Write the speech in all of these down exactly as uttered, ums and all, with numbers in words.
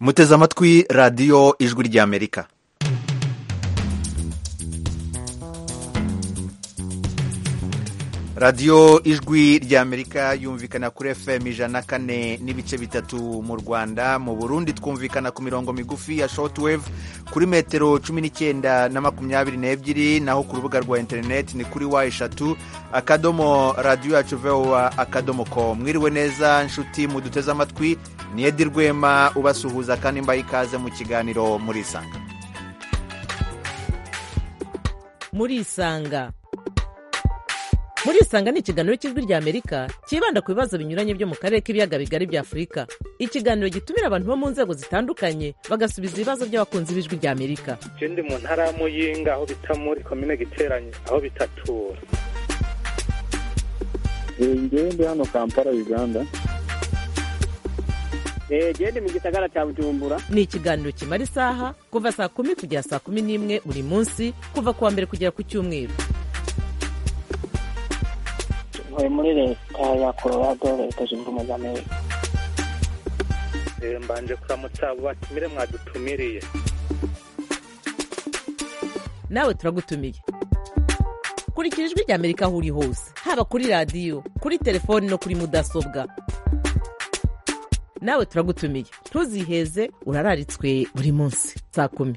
muteze amatwi radiyo ijwi ry'Amerika. radiyo ijwi ry'Amerika yumvikana kuri F M ijana na kane n'ibice bitatu mu Rwanda. Mu Burundi twumvikana ku mirongo migufi ya shortwave kuri metero cumi n'icyenda na makumyabiri n'ebyiri, naho ku rubuga rwa interineti ni kuri wa eshatu akadomo radiyo yacu voa akadomo com. Mwiriwe neza nshuti muduteze amatwi, ni Edi Rwema ubasuhuza kandi mbaye ikaze mu kiganiro Murisanga. Murisanga Murisanga ni ikiganiro cy'ijwi ry'Amerika kibanda ku bibazo binyuranye byo mu karere k'ibiyaga bigari bya Afurika. Ikiganiro gitumira abantu bo mu nzego zitandukanye bagasubiza ibibazo by'abakunzi b'ijwi ry'Amerika. Je ndi mu ntara ya Muyinga aho bita muri komine Giteranye aho bitatura. Ngewe ndi hano Kampala Uganda. Eh je ndi mu gisagara cya Bujumbura. Ni ikiganiro kimara isaha kuva saa kumi kugera saa kumi n'imwe buri munsi kuva kuwa mbere kugera ku cyumweru. Ntuye muri leta ya Colorado, leta zunze ubumwe za Amerika. Eh mbanje kuramutsa abo batumire mwadutumiriye. Nawe turagutumiye. Kurikira ijwi ry'Amerika aho uri hose, haba kuri radiyo, kuri telefoni no kuri mudasobwa. Nawe turagutumiye, ntuziheze, urararitswe buri munsi saa kumi.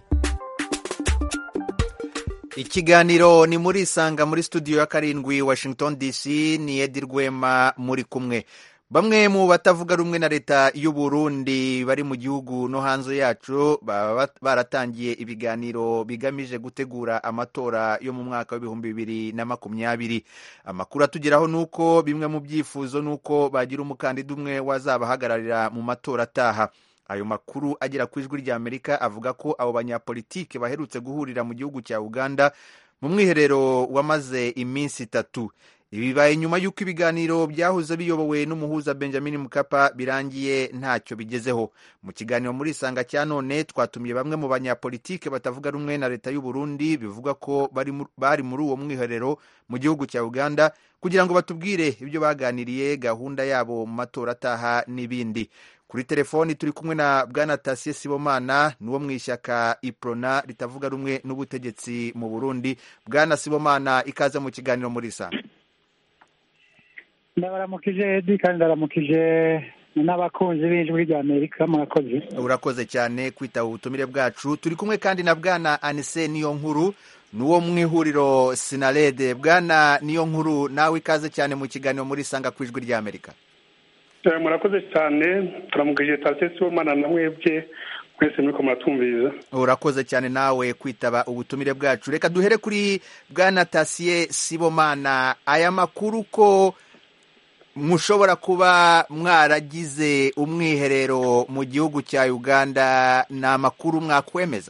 Ikiganiro ni Murisanga muri studio ya karindwi Washington D C. Ni Edi Rwema muri kumwe. Bamwe mu batavuga rumwe na leta y'u Burundi bari mu gihugu no hanze yacu baratangiye ibiganiro bigamije gutegura amatora yo mu mwaka w'ibihumbi bibiri na makumyabiri. Amakuru atugeraho nuko bimwe mu byifuzo nuko bagira umukandida umwe wazabahagararira mu matora ataha. Ayo makuru agera ku ijwi ry'Amerika avuga ko abo banyapolitike baherutse guhurira mu gihugu cya Uganda mu mwiherero wamaze iminsi itatu. Ibi bibaye nyuma y'uko ibiganiro byahuze biyobowe n'umuhuza Benjamin Mkapa birangiye ntacyo bigezeho. Mu kiganiro Murisanga cya none twatumiye bamwe mu banyapolitike batavuga rumwe na leta y'u Burundi bivuga ko bari bari muri uwo mwiherero mu gihugu cya Uganda kugira ngo batubwire ibyo baganiriye, gahunda yabo mu matora ataha n'ibindi. Kuri telefoni turi kumwe na Bwana Tasie Sibomana, nuwo mwishyaka Iprona ritavuga rumwe n'ubutegetsi mu Burundi. Bwana Sibomana, ikaze mu kiganiro Murisanga. Ndabaramukije Edi kandi ndaramukije n'abakunzi b'ijwi ry'Amerika, murakoze. Urakoze cyane kwitaba ubutumire bwacu. Turi kumwe kandi na Bwana Anise Niyonkuru, nuwo mwihuriro Sinarede. Bwana Niyonkuru, nawe ikaze cyane mu kiganiro Murisanga ku ijwi ry'Amerika. Murakoze cyane, turamugije Tasie Sibomana na mwebwe mwese muri ko muratumviriza. Urakoze cyane nawe kwitaba ubutumire bwacu. Reka duhere kuri Bwana Tasie Sibomana. Aya makuru ko mushobora kuba mwaragize umwiherero mu gihugu cya Uganda, ni amakuru mwakwemeza?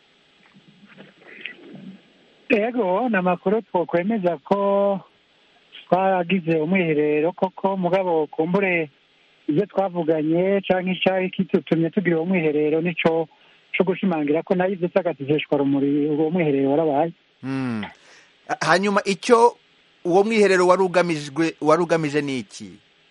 Ego, ni amakuru twakwemeza ko twaragize umwiherero koko, mugabo kumbure ibyo twavuganye cyangwa icyayi kitutumye tugira uwo mwiherero nico cyo gushimangira ko nayo ibyo tagatizeshwa rumuri uwo mwiherero warabaye. Mm. Hanyuma icyo uwo mwiherero wari ugamijwe wari ugamije ni iki?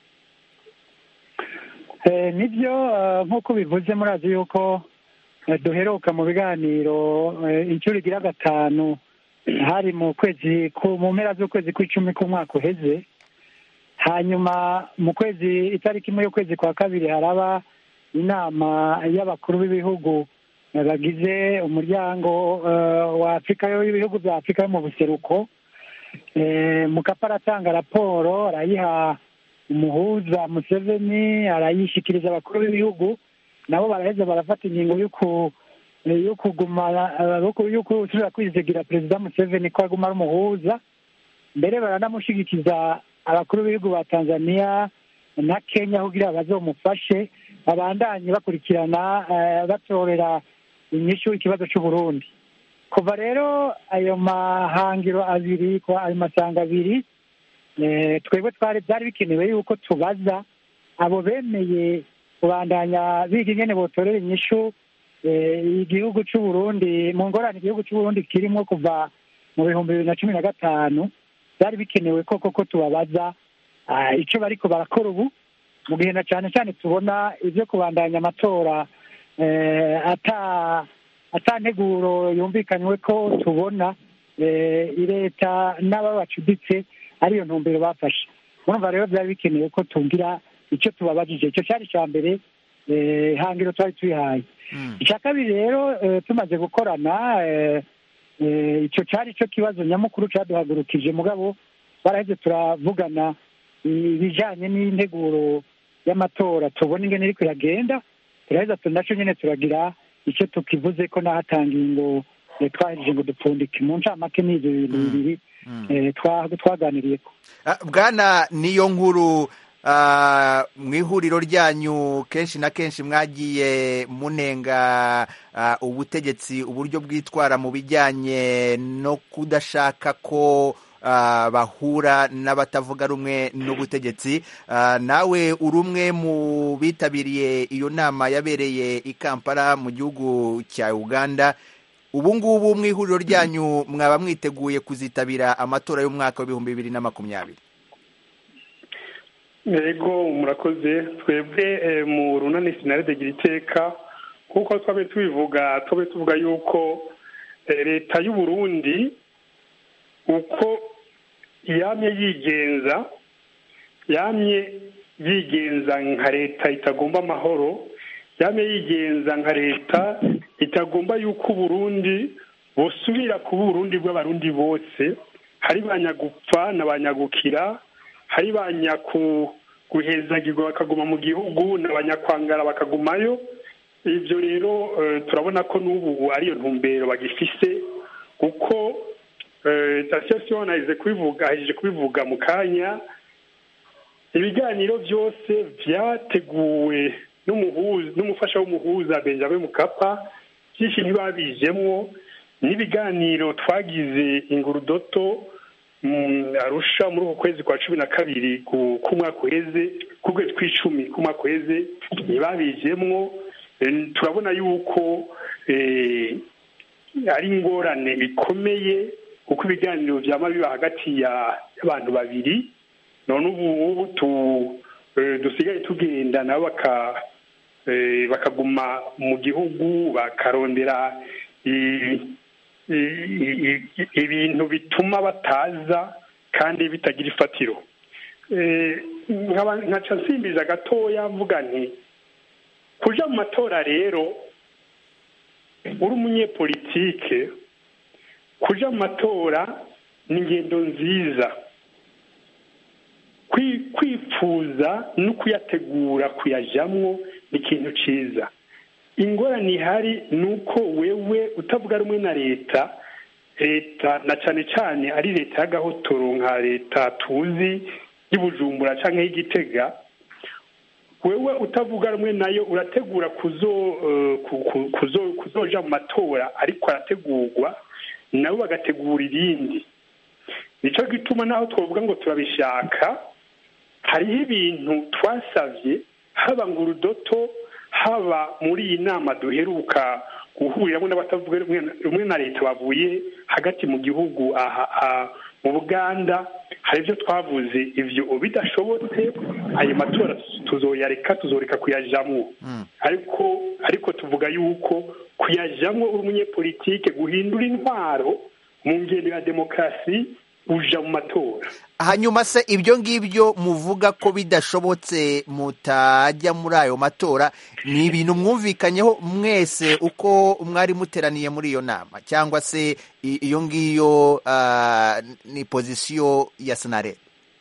Eh nibyo nk'uko bivuze murazi yuko duheruka mu biganiro inshuro igira gatanu hari mu kwezi mu mpera z'ukwezi kw'icumi k'umwaka uheze. Hanyuma mu kwezi itariki imwe y'ukwezi kwa kabiri haraba inama y'abakuru b'ibihugu bagize umuryango wa Afurika y'ibihugu bya Afurika yo mu buseruko. Mukapa aratanga raporo arayiha umuhuza Museveni, arayishikiriza abakuru b'ibihugu, nabo baraheza barafata ingingo yo kuguma yuko usubira kwizigira Perezida Museveni ko aguma ari umuhuza. Mbere baranamushigikiza abakuru b'ibihugu ba Tanzania na Kenya kugira bazomufashe babandanye bakurikirana batorera inyishu ikibazo cy'u Burundi. Kuva rero ayo mahangiro abiri kwa ayo masanga abiri twebwe twari byari bikenewe yuko tubaza abo bemeye kubandanya biga ingene botorera inyishu igihugu cy'u Burundi mu ngorane igihugu cy'u Burundi kirimo kuva mu bihumbi bibiri na cumi na gatanu. Byari bikenewe koko ko tubabaza icyo bariko barakora ubu mu gihe na cyane cyane tubona ibyo kubandanya amatora ata atanteguro yumvikanywe ko tubona leta n'aba bacuditse ariyo ntumbero bafashe. Urumva rero byari bikenewe ko tugira icyo tubabajije. Icyo cyari icya mbere hangiro twari tuyihaye. Icya kabiri rero tumaze gukorana icyo cyari cyo kibazo nyamukuru cyaduhagurukije, mugabo baraheze turavugana ibijyanye n'integuro y'amatora tubona ingene iriko iragenda, turaheza nacyo nyine turagira icyo tukivuze ko nahatangiye ngo twahejeje ngo dupfundike. Mu ncamake ni ibyo bintu bibiri twaganiriyeko. Bwana niyo nkuru, mu ihuriro ryanyu kenshi na kenshi mwagiye munenga ubutegetsi uburyo bwitwara mu bijyanye no kudashaka ko bahura n'abatavuga rumwe n'ubutegetsi. Nawe uri umwe mu bitabiriye iyo nama yabereye i Kampala mu gihugu cya Uganda. Ubu ngubu mu ihuriro ryanyu mwaba mwiteguye kuzitabira amatora y'umwaka w'ibihumbi bibiri na makumyabiri? Yego, murakoze. Twebwe mu runani sinarede gira iteka kuko twabe tubivuga twabe tuvuga yuko leta y'u Burundi uko yamye yigenza yamye yigenza nka leta itagomba amahoro, yamye yigenza nka leta itagomba yuko Burundi busubira ku Burundi bw'abarundi bose, hari banyagupfa n'abanyagukira, hari banyaku guhezagirwa bakaguma mu gihugu n'abanyakwangara bakagumayo. Ibyo rero turabona ko n'ubu ariyo ntumbero bagifise, kuko station nayize kubivuga ahejeje kubivuga mu kanya, ibiganiro byose byateguwe n'umuhuza n'umufasha w'umuhuza Benjamin Mkapa, byinshi ntibabijemwo, n'ibiganiro twagize Ingurudoto Arusha muri uku kwezi kwa cumi na kabiri k'umwaka uheze, ku kwezi kw'icumi k'umwaka uheze ntibabijemwo. Turabona yuko ari ingorane ikomeye kuko ibiganiro byama biba hagati y'abantu babiri, none ubu dusigaye tugenda nabo bakaguma mu gihugu bakarondera ibintu bituma bataza kandi bitagira ifatiro. Nkaca nsimbiza gatoya mvuga nti kuja mu matora rero uri umunyepolitike, kuja mu matora ni ingendo nziza, kwifuza no kuyategura kuyajamwo ni ikintu ciza. Ingorane ihari ni uko wewe utavuga rumwe na leta leta na cyane cyane ari leta y'agahotoro nka leta tuzi y'Ibujumbura canke y'Igitega, wewe utavuga rumwe nayo urategura kuzo kuzo kuzoja mu matora, ariko arategurwa nabo bagategura irindi. Nico gituma naho twovuga ngo turabishaka, hariho ibintu twasavye haba Ngurudoto haba muri iyi nama duheruka guhuriramo n'abatavuga rumwe na leta bavuye hagati mu gihugu aha mu Buganda. Hari ibyo twavuze, ibyo bidashobotse ayo matora tuzoyareka tuzoreka kuyajamwo. ariko ariko tuvuga yuko kuyajamwo uri umunyepolitike, guhindura intwaro mu ngendo ya demokarasi, uja mu matora. Hanyuma se ibyo ngibyo muvuga ko bidashobotse mutajya muri ayo matora, ni ibintu mwumvikanyeho mwese uko mwari muteraniye muri iyo nama, cyangwa se iyo ngiyo uh, ni pozisiyo ya Senare?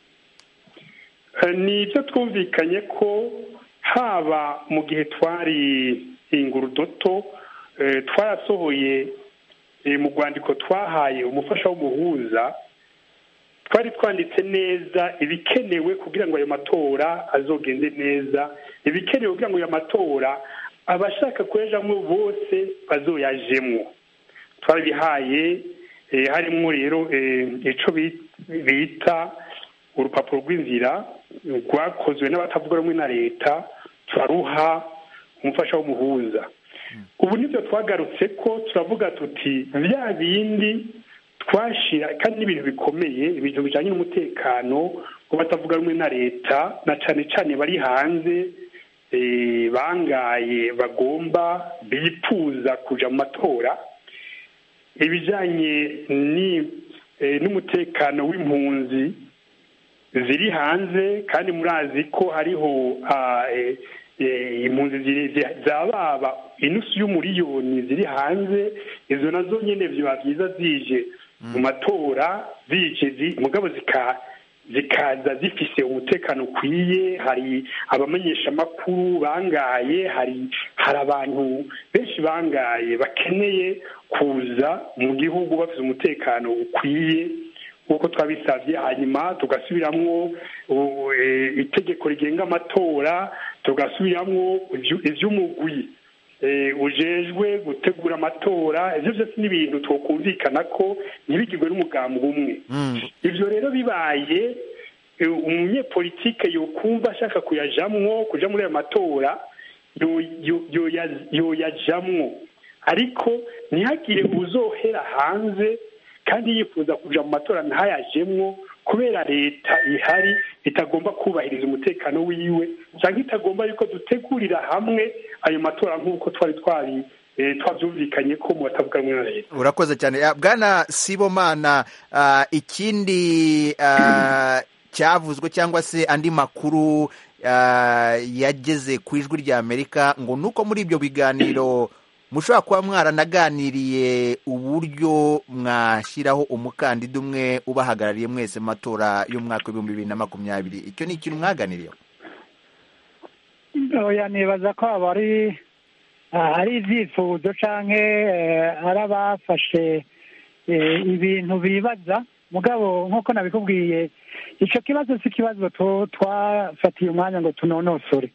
Ni ibyo twumvikanye ko haba mu gihe twari Ingurudoto twarasohoye mu rwandiko twahaye umufasha w'umuhuza, twari twanditse neza ibikenewe kugira ngo ayo matora azogende neza, ibikenewe kugira ngo ayo matora abashaka kuyajamwo bose bazoyajemwo. Twarabihaye harimo rero ico bita urupapuro rw'inzira rwakozwe n'abatavuga rumwe na leta, turaruha umufasha w'umuhuza. Ubu nibyo twagarutse ko turavuga tuti bya bindi twashira, kandi n'ibintu bikomeye, ibintu bijanye n'umutekano ku batavuga rumwe na leta na cane cane bari hanze bangaye bagomba bifuza kuja mu matora, ibijanye n'umutekano w'impunzi ziri hanze, kandi murazi ko hariho impunzi zababa inusu y'umuriyoni ziri hanze. Izo nazo nyene vyoba vyiza zije mu matora, zije mugabo zika zikaza zifise umutekano ukwiye. Hari abamenyesha amakuru bangaye, hari hari abantu benshi bangaye bakeneye kuza mu gihugu bafite umutekano ukwiye nk'uko twabisabye, hanyuma tugasubiramwo itegeko rigenga amatora, tugasubiramwo ivy'umugwi ujejwe gutegura amatora. Ivyo vyose ni ibintu twokumvikana ko ntibigirwe n'umugambi umwe. Ivyo rero bibaye, umunyepolitike yokumva ashaka kuyajamwo, kuja muri ayo matora, yoyajamwo, ariko ntihagire uzohera hanze kandi yifuza kuja mu matora ntayajemwo kubera leta ihari itagomba kubahiriza umutekano wiwe, cyangwa itagomba yuko dutegurira hamwe ayo matora nk'uko twari twari twabyumvikanye ko mu batavuga rumwe na leta. Urakoze cyane Bwana Sibomana. Ikindi cyavuzwe cyangwa se andi makuru yageze ku ijwi rya Amerika ngo nuko muri ibyo biganiro mushobora kuba mwaranaganiriye uburyo mwashyiraho umukandida umwe ubahagarariye mwese mu matora y'umwaka w'ibihumbi bibiri na makumyabiri. Icyo ni ikintu mwaganiriyeho? Oya, nibaza ko aba ari ari ibyifuzo canke ari abafashe ibintu bibaza, mugabo nk'uko nabikubwiye, icyo kibazo si ikibazo twafatiye umwanya ngo tunonosore.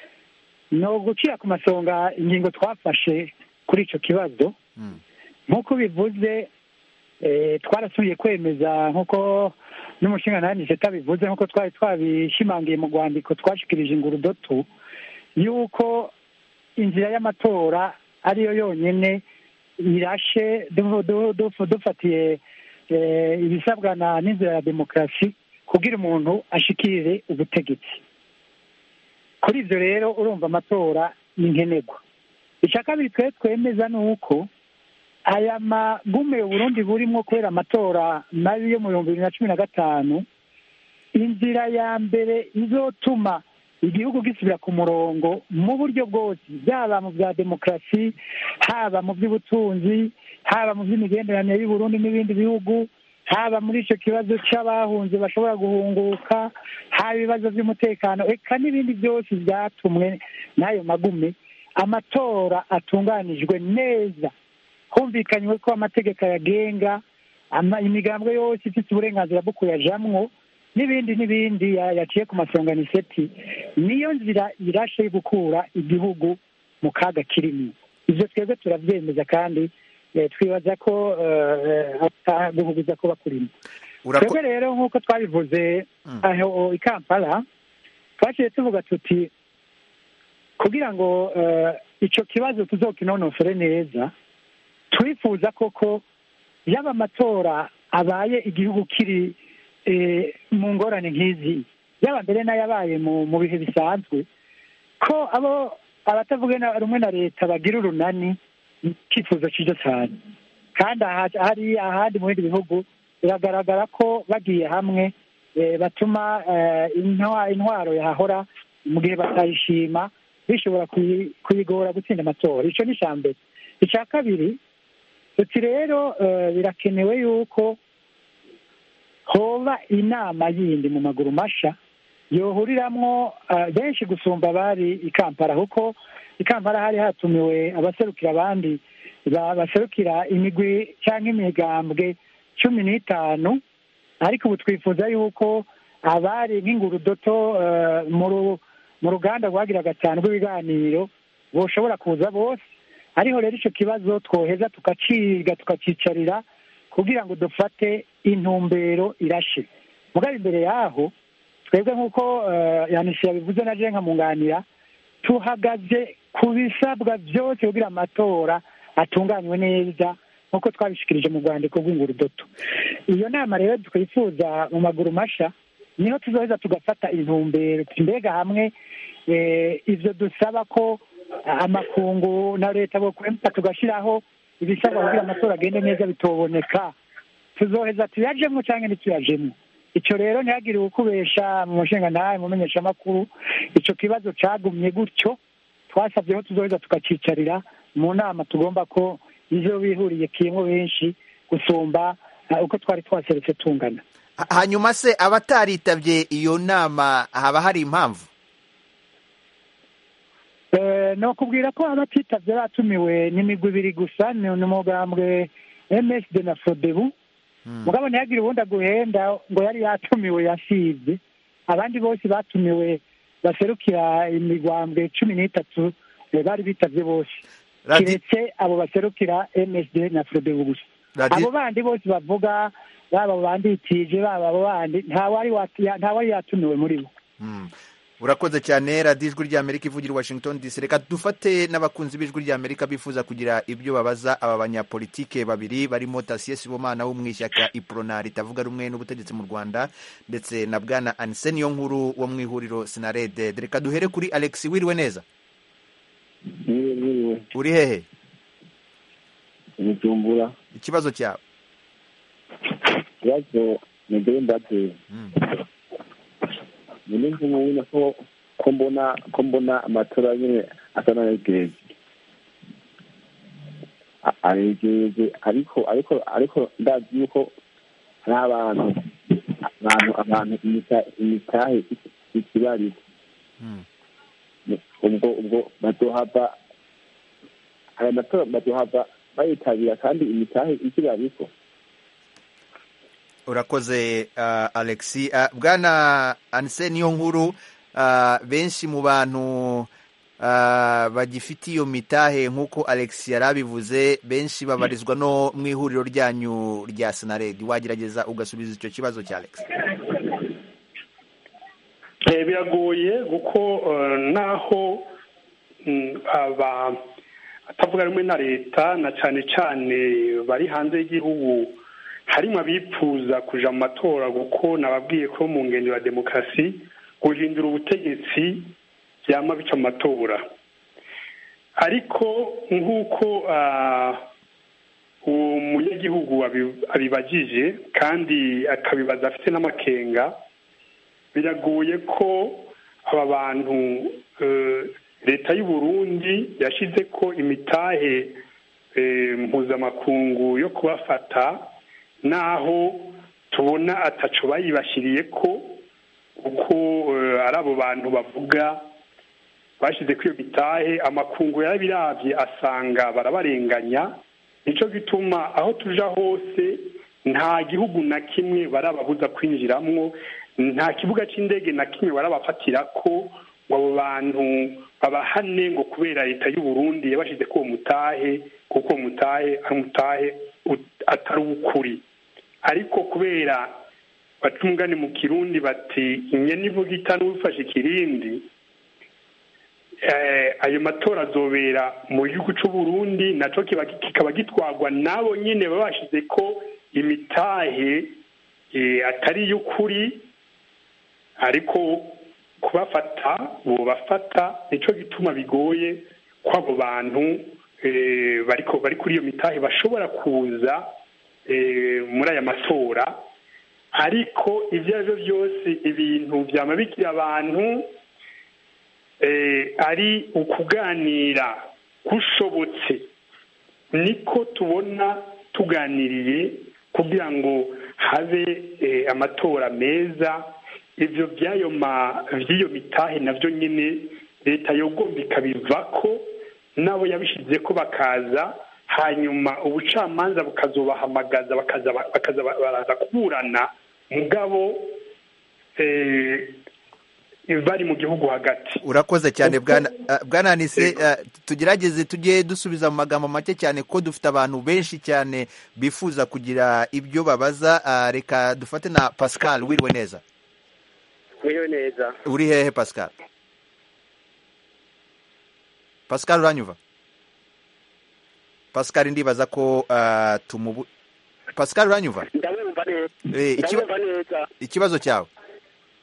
No gucira ku masonga ingingo twafashe kuri icyo kibazo. Nk'uko bivuze, twarasubiye kwemeza nk'uko n'umushinganani tabivuze, nk'uko twari twabishimangiye mu rwandiko twashikirije Ingurudoto, yuko inzira y'amatora ariyo yonyine irashe dufatiye ibisabwa n'inzira ya demokarasi kugira umuntu ashikire ubutegetsi. Kuri ibyo rero urumva amatora ni nkenerwa. Icya kabiri twe twemeza ni uko aya magume Burundi burimo kubera amatora mabi yo mu bihumbi bibiri na cumi na gatanu, inzira ya mbere izotuma igihugu gisubira ku murongo mu buryo bwose, byaba mu bya demokarasi, haba mu by'ubutunzi, haba mu by'imigenderanire y'u Burundi n'ibindi bihugu, haba muri icyo kibazo cy'abahunze bashobora guhunguka, haba ibibazo by'umutekano, eka n'ibindi byose byatumwe n'ayo magume. Amatora atunganijwe neza, humvikanywe ko amategeko ayagenga, imigambwe yose ifite uburenganzira bwo kuyajamwo, n'ibindi n'ibindi yaciye ku masonganiseti, niyo nzira irashe yo gukura igihugu mu kaga kirimo. Ibyo twebwe turabyemeza kandi twibaza ko guhuguza kuba kurimo. Twebwe rero nk'uko twabivuze aho i Kampala, twaciye tuvuga tuti kugira ngo icyo kibazo tuzokinonosore neza, twifuza koko yaba amatora abaye igihugu kiri mu ngorane nk'izi, yaba mbere n'ayabaye mu bihe bisanzwe, ko abo abatavuga rumwe na leta bagira urunani, icyifuzo cyiza cyane. Kandi hari ahandi mu bindi bihugu biragaragara ko bagiye hamwe batuma intwaro yahora mu gihe batayishima bishobora kuyigora gutsinda amatora. Icyo ni icya mbere. Icya kabiri, uti rero birakenewe yuko hoba inama yindi mu maguru masha yohuriramwo benshi gusumba bari i Kampala, kuko i Kampala hari hatumiwe abaserukira abandi baserukira imigwi cyangwa imigambwe cumi n'itanu, ariko ubu twifuza yuko abari nk'Ingurudoto mu ruganda rwagira gatanu rw'ibiganiro boshobora kuza bose. Ariho rero icyo kibazo twoheza tukaciga tukacicarira kugira ngo dufate intumbero irashe. Mugabo imbere yaho twebwe nk'uko Yanisha yabivuze na je nkamunganira, tuhagaze ku bisabwa byose kugira amatora atunganywe neza nk'uko twabishikirije mu rwandiko rw'Ingurudoto. Iyo nama rero twifuza mu maguru masha niho tuzoheza tugafata intumbero mbega hamwe ivyo dusaba ko amakungu na leta bokwempa tugashyiraho ibisabwa kugira amatora agende neza bitoboneka tuzoheza tuyajemwo canke ntituyajemwo. Ico rero ntihagire ukubesha mu mushinga nawe mu menyeshamakuru, ico kibazo cagumye gutyo. Twasabyeho tuzoheza tukacicarira mu nama tugomba ko izo bihuriye kiyemwo benshi gusumba uko twari twaseretse tungana. Hanyuma se abataritabye iyo nama haba hari impamvu? No kubwira ko abatitavye batumiwe n'imigwi ibiri gusa, ni umugambwe M S D na Frodebu. Mugabo ntihagire ubundi aguhenda ngo yari yatumiwe yasivye. Abandi bose batumiwe baserukira imigambwe cumi n'itatu bari bitavye bose, kiretse abo baserukira M S D na Frodebu gusa. Abo bandi bose bavuga baba banditije baba abo bandi ntawari yatumiwe muri bo. Urakoze cyane. Radiyo Ijwi ry'Amerika ivugira i Washington D C. Reka dufate n'abakunzi b'Ijwi ry'Amerika bifuza kugira ibyo babaza aba banyapolitike babiri barimo Tasiye Sibomana wo mu ishyaka Iprona ritavuga rumwe n'ubutegetsi mu Rwanda, ndetse na Bwana Anise Niyonkuru wo mu ihuriro Sinarede. Reka duhere kuri Alex. Wiriwe neza? Uri hehe? Bujumbura. Ikibazo cyawe? Ikibazo ni ndende. Ni nk'umuntu ko ko mbona ko mbona amatora nyine atana yegeje. Aregeje ariko ariko ariko ndazi yuko n'abantu abantu abantu imitahe ikibari. Ubwo ubwo bazohava aya matora bazohava bayitabira kandi imitahe ikibariko. Urakoze uh, Alexi. Uh, Bwana Anise Niyonkuru, uh, benshi mu bantu uh, bagifite iyo mitahe nk'uko Alexi yarabivuze, benshi babarizwa no mu ihuriro ryanyu rya Sinaredi. Wagerageza ugasubiza icyo kibazo cya Alex? Eh, biragoye kuko uh, naho mm, aba atavuga rumwe na leta na cyane cyane bari hanze y'igihugu harimo abifuza kuja mu matora, kuko nababwiye ko mu ngendo ya demokarasi guhindura ubutegetsi byama bica mu matora. Ariko nk'uko umunyagihugu abibagije kandi akabibaza afite n'amakenga, biragoye ko aba bantu leta y'u Burundi yashize ko imitahe mpuzamakungu yo kubafata, naho tubona ataco bayibashiriye ko uko ari abo bantu bavuga bashize ko iyo bitahe amakungu yarabiravye asanga barabarenganya. Nico gituma aho tuja hose nta gihugu na kimwe barababuza kwinjiramwo, nta kibuga c'indege na kimwe barabafatira ko ngo abo bantu babahane ngo kubera leta y'u Burundi yabashize ko mutahe, kuko mutahe ari mutahe atari ukuri. Ariko kubera batungane mu Kirundi bati inyeni ivuga itanu ufashe ikirindi, eh, ayo matora azobera mu gihugu c'u Burundi, naco kikaba gitwagwa nabo nyine babashize ko imitahe eh, atari y'ukuri. Ariko kubafata bo bafata, nico gituma bigoye ko abo bantu eh, bariko bari kuri iyo mitahe bashobora kuza muri aya matora. Ariko ibyo arivyo byose ibintu byamabikira abantu ari ukuganira gushobotse, niko tubona tuganiriye kugira ngo habe amatora meza. Ivyo byayo ma by'iyo mitahe navyo nyine leta yogomba ikabivako, nabo yabishize ko bakaza, hanyuma ubucamanza bukazobahamagaza bakaza bakaza baraza kuburana, mugabo eh bari mu gihugu hagati. Urakoze cyane bwana uh, bwana Anise. Uh, tugerageze tujye dusubiza mu magambo make cyane ko dufite abantu benshi cyane bifuza kugira ibyo babaza. Uh, reka dufate na Pascal. Wiriwe neza? Wiriwe neza. Uri hehe Pascal? Pascal uranyuva? Pascal ndibaza ko uh, tumubu Pascal uranyuva? Ndabumva neza. Eh, ikiba... neza. Ikibazo cyawe?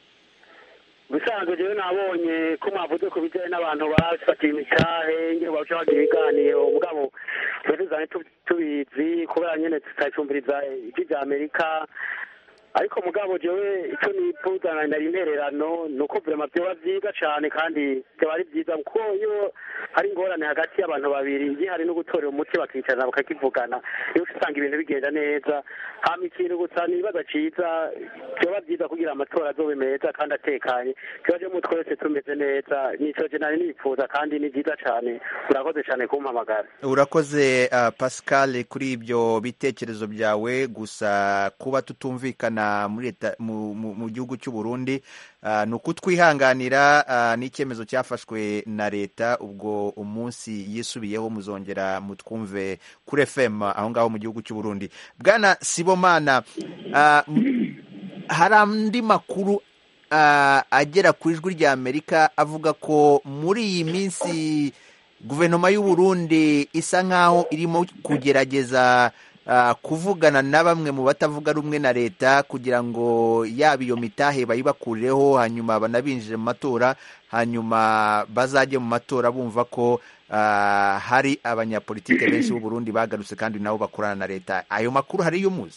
bisanzwe rero nabonye ko mwavuze ku bijyanye n'abantu bafatiye imitahe ngiro baca bagira ibiganiro mugabo tuzane tubizi kubera nyene tutacumbiriza ijwi rya Amerika ariko mugabo jewe icyo nifuza nari intererano ni uko vrema vyoba vyiza cane kandi vyoba ari vyiza kuko iyo hari ingorane hagati y'abantu babiri gihari no gutorera umuti bakicarana bakakivugana iyo usanga ibintu bigenda neza hama ikintu gusa nibaza ciza vyoba vyiza kugira amatora azobe meza kandi atekanye kibaje mu twese tumeze neza nico je nari nifuza kandi ni vyiza cane urakoze cane kumpamagara urakoze uh, Pascal kuri ibyo bitekerezo byawe gusa kuba tutumvikana muri leta mu, mu, mu gihugu cy'u Burundi uh, ni ukutwihanganira uh, n'icyemezo cyafashwe na leta ubwo umunsi yisubiyeho muzongera mutwumve kuri F M aho ngaho mu gihugu cy'u Burundi. Bwana Sibomana, uh, hari andi makuru uh, agera ku ijwi rya Amerika avuga ko muri iyi minsi guverinoma y'u Burundi isa nkaho irimo kugerageza uh, kuvugana na bamwe mu batavuga rumwe na leta kugira ngo yaba iyo mitahe bayibakurireho hanyuma banabinjire mu matora hanyuma bazajye mu matora bumva ko uh, hari abanyapolitike benshi b'u Burundi bagarutse kandi nabo bakorana na leta. Ayo makuru hari yo muzi?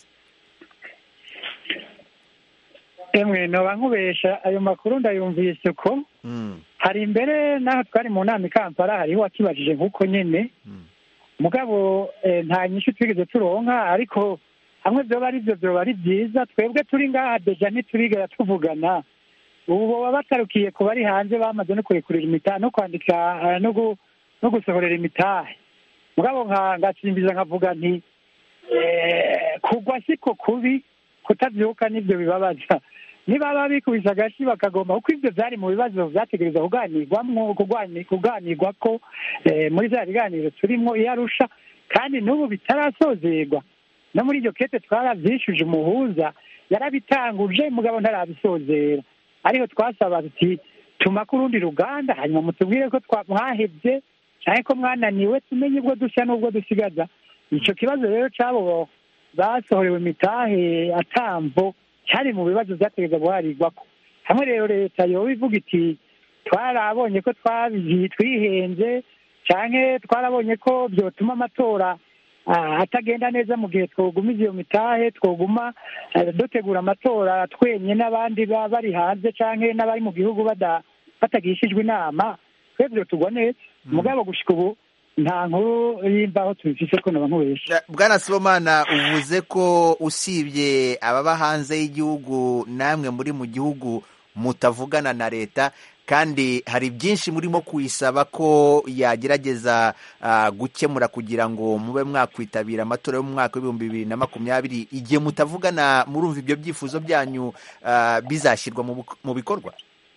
Emwe no bankubesha ayo makuru ndayumvise ko mm. hari imbere naho twari mu nama i Kampala hariho wakibajije nkuko nyene mm. mugabo eh, nta nyishu twigeze turonka ariko hamwe byo bari byo byo bari byiza twebwe turi ngaha deja ntiturigera tuvugana ubu baba batarukiye ku bari hanze bamaze no kurekurira imitahe no kwandika uh, no, no gusohorera imitahe mugabo nka ngasimbiza nkavuga nti eh, kugwa siko kubi kutavyuka nivyo bibabaza niba babikubisa gashi bakagomba uko ivyo vyari mu bibazo vyategereza kuganirwamwo kuganirwa ko eh, muri za biganiro turimwo iyarusha kandi n'ubu bitarasozerwa no muri iryo kete twaravyishuje umuhuza yarabitanguje mugabo ntarabisozera ariko twasaba tuti tuma kurundi ruganda hanyuma mutubwire ko twamwahevye canke ko mwananiwe tumenye ubwo dusha n'ubwo dusigaza ico kibazo rero cabo basohorewe imitahe atamvo cyari mu bibazo byategeza guharirwako hamwe rero leta yoba ivuga iti twarabonye ko twabigiye twihenze canke twarabonye ko byotuma amatora atagenda neza mu gihe twogumiza iyo mitahe twoguma dutegura amatora twenye n'abandi bari hanze canke n'abari mu gihugu batagishijwe inama twebwe tugwa neza mugabo gushika ubu nta nkuru y'imbaho tubifise ko naba nkubesha. Bwana Sibomana, uvuze ko usibye ababa hanze y'igihugu namwe muri mu gihugu mutavugana na leta kandi hari byinshi murimo kuyisaba ko yagerageza uh, gukemura kugira ngo mube mwakwitabira amatora yo mu mwaka w'ibihumbi bibiri na makumyabiri igihe mutavugana murumva ibyo byifuzo byanyu uh, bizashyirwa mu bikorwa?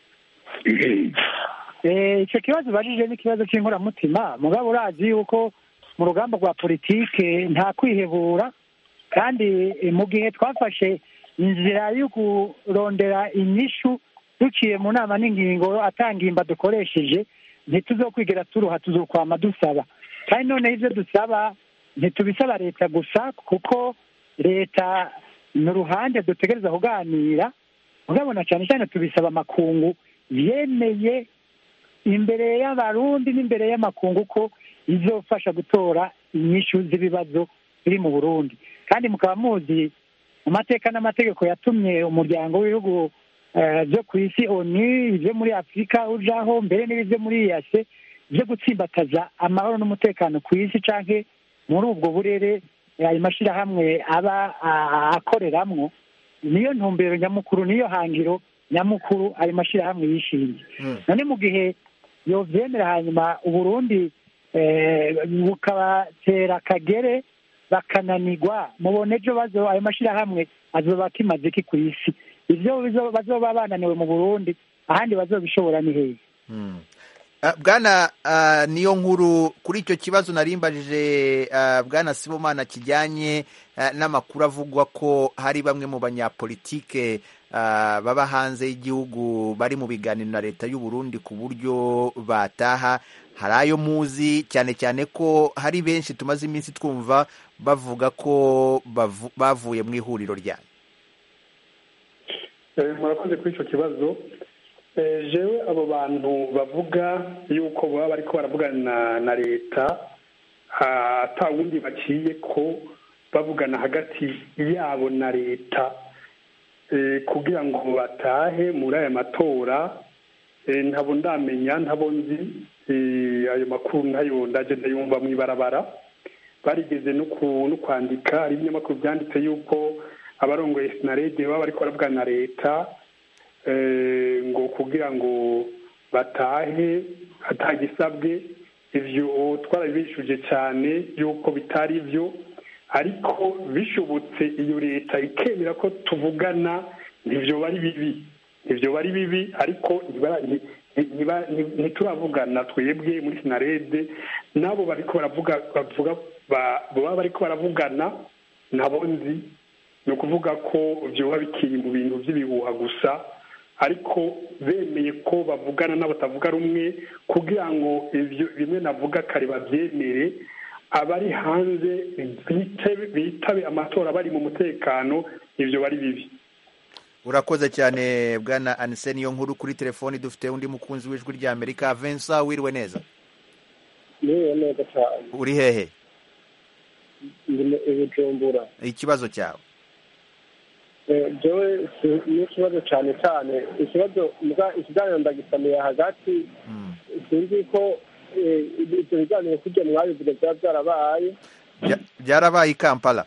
icyo kibazo bajije ni ikibazo cy'inkoramutima mugabo urazi yuko mu rugamba rwa politike nta kwihebura kandi mu gihe twafashe inzira yo kurondera inyishu duciye mu nama n'ingingo atangimba dukoresheje ntituzokwigera turuha tuzokwama dusaba kandi none ibyo dusaba ntitubisaba leta gusa kuko leta ni uruhande dutegereza kuganira mugabo na cyane cyane tubisaba amakungu yemeye imbere y'abarundi n'imbere y'amakungu ko izofasha gutora inyishu z'ibibazo biri mu Burundi kandi mukaba muzi amateka n'amategeko yatumye umuryango w'ibihugu byo ku isi ONU ibyo muri Afurika ujaho mbere n'ibyo muri yase byo gutsimbataza amahoro n'umutekano ku isi canke muri ubwo burere ayo mashirahamwe aba akoreramwo niyo ntumbero nyamukuru niyo hangiro nyamukuru ayo mashirahamwe yishinze none mu gihe yovyemera hanyuma Uburundi bukabatera akagere bakananirwa mubone ejo bazo ayo mashirahamwe azoba kimaze iki ku isi ivyo bazoba bananiwe mu Burundi ahandi bazobishobora ni hehe? Bwana niyo nkuru kuri icyo kibazo narimbajije Bwana Sibomana kijyanye n'amakuru avugwa ko hari bamwe mu banyapolitike baba hanze y'igihugu bari mu biganiro na leta y'u Burundi ku buryo bataha hari ayo muzi cyane cyane ko hari benshi tumaze iminsi twumva bavuga ko bavuye mu ihuriro ryanyu? murakoze kuri icyo kibazo jewe abo bantu bavuga yuko baba bariko baravugana na leta ata wundi baciye ko bavugana hagati yabo na leta kugira ngo batahe muri aya matora ntabo ndamenya ntabo nzi ayo makuru ntayo ndaje ndayumva mw'ibarabara barigeze no kwandika hari ibinyamakuru byanditse yuko abarongoye sinarede baba bariko baravugana na leta ngo kugira ngo batahe atagisabwe ivyo twarabishuje cyane yuko bitari byo ariko bishobotse iyo leta ikemera ko tuvugana nivyo bari bibi ivyo bari bibi ariko ntituravugana twebwe muri sinarede nabo bariko baravuga bavuga baba bariko baravugana nabo nzi ni ukuvuga ko vyoba bikiri mu bintu vy'ibihuha gusa ariko bemeye ko bavugana n'abatavuga rumwe kugira ngo ivyo bimwe navuga kare bavyemere abari hanze bitabe amatora bari mu mutekano ivyo bari bibi. Urakoze cyane bwana Anise niyo nkuru. Kuri telefoni dufite undi mukunzi w'ijwi rya Amerika, Vincent, wiriwe neza? Niwe neza cyane. Uri hehe? Ndi Bujumbura. Ikibazo cyawe? Jewe ni ikibazo cyane cyane ikibazo mbwa ikiganiro ndagisamiye hagati sinzi ko ibyo biganiro kujya mwabivuga byaba byarabaye byarabaye i Kampala.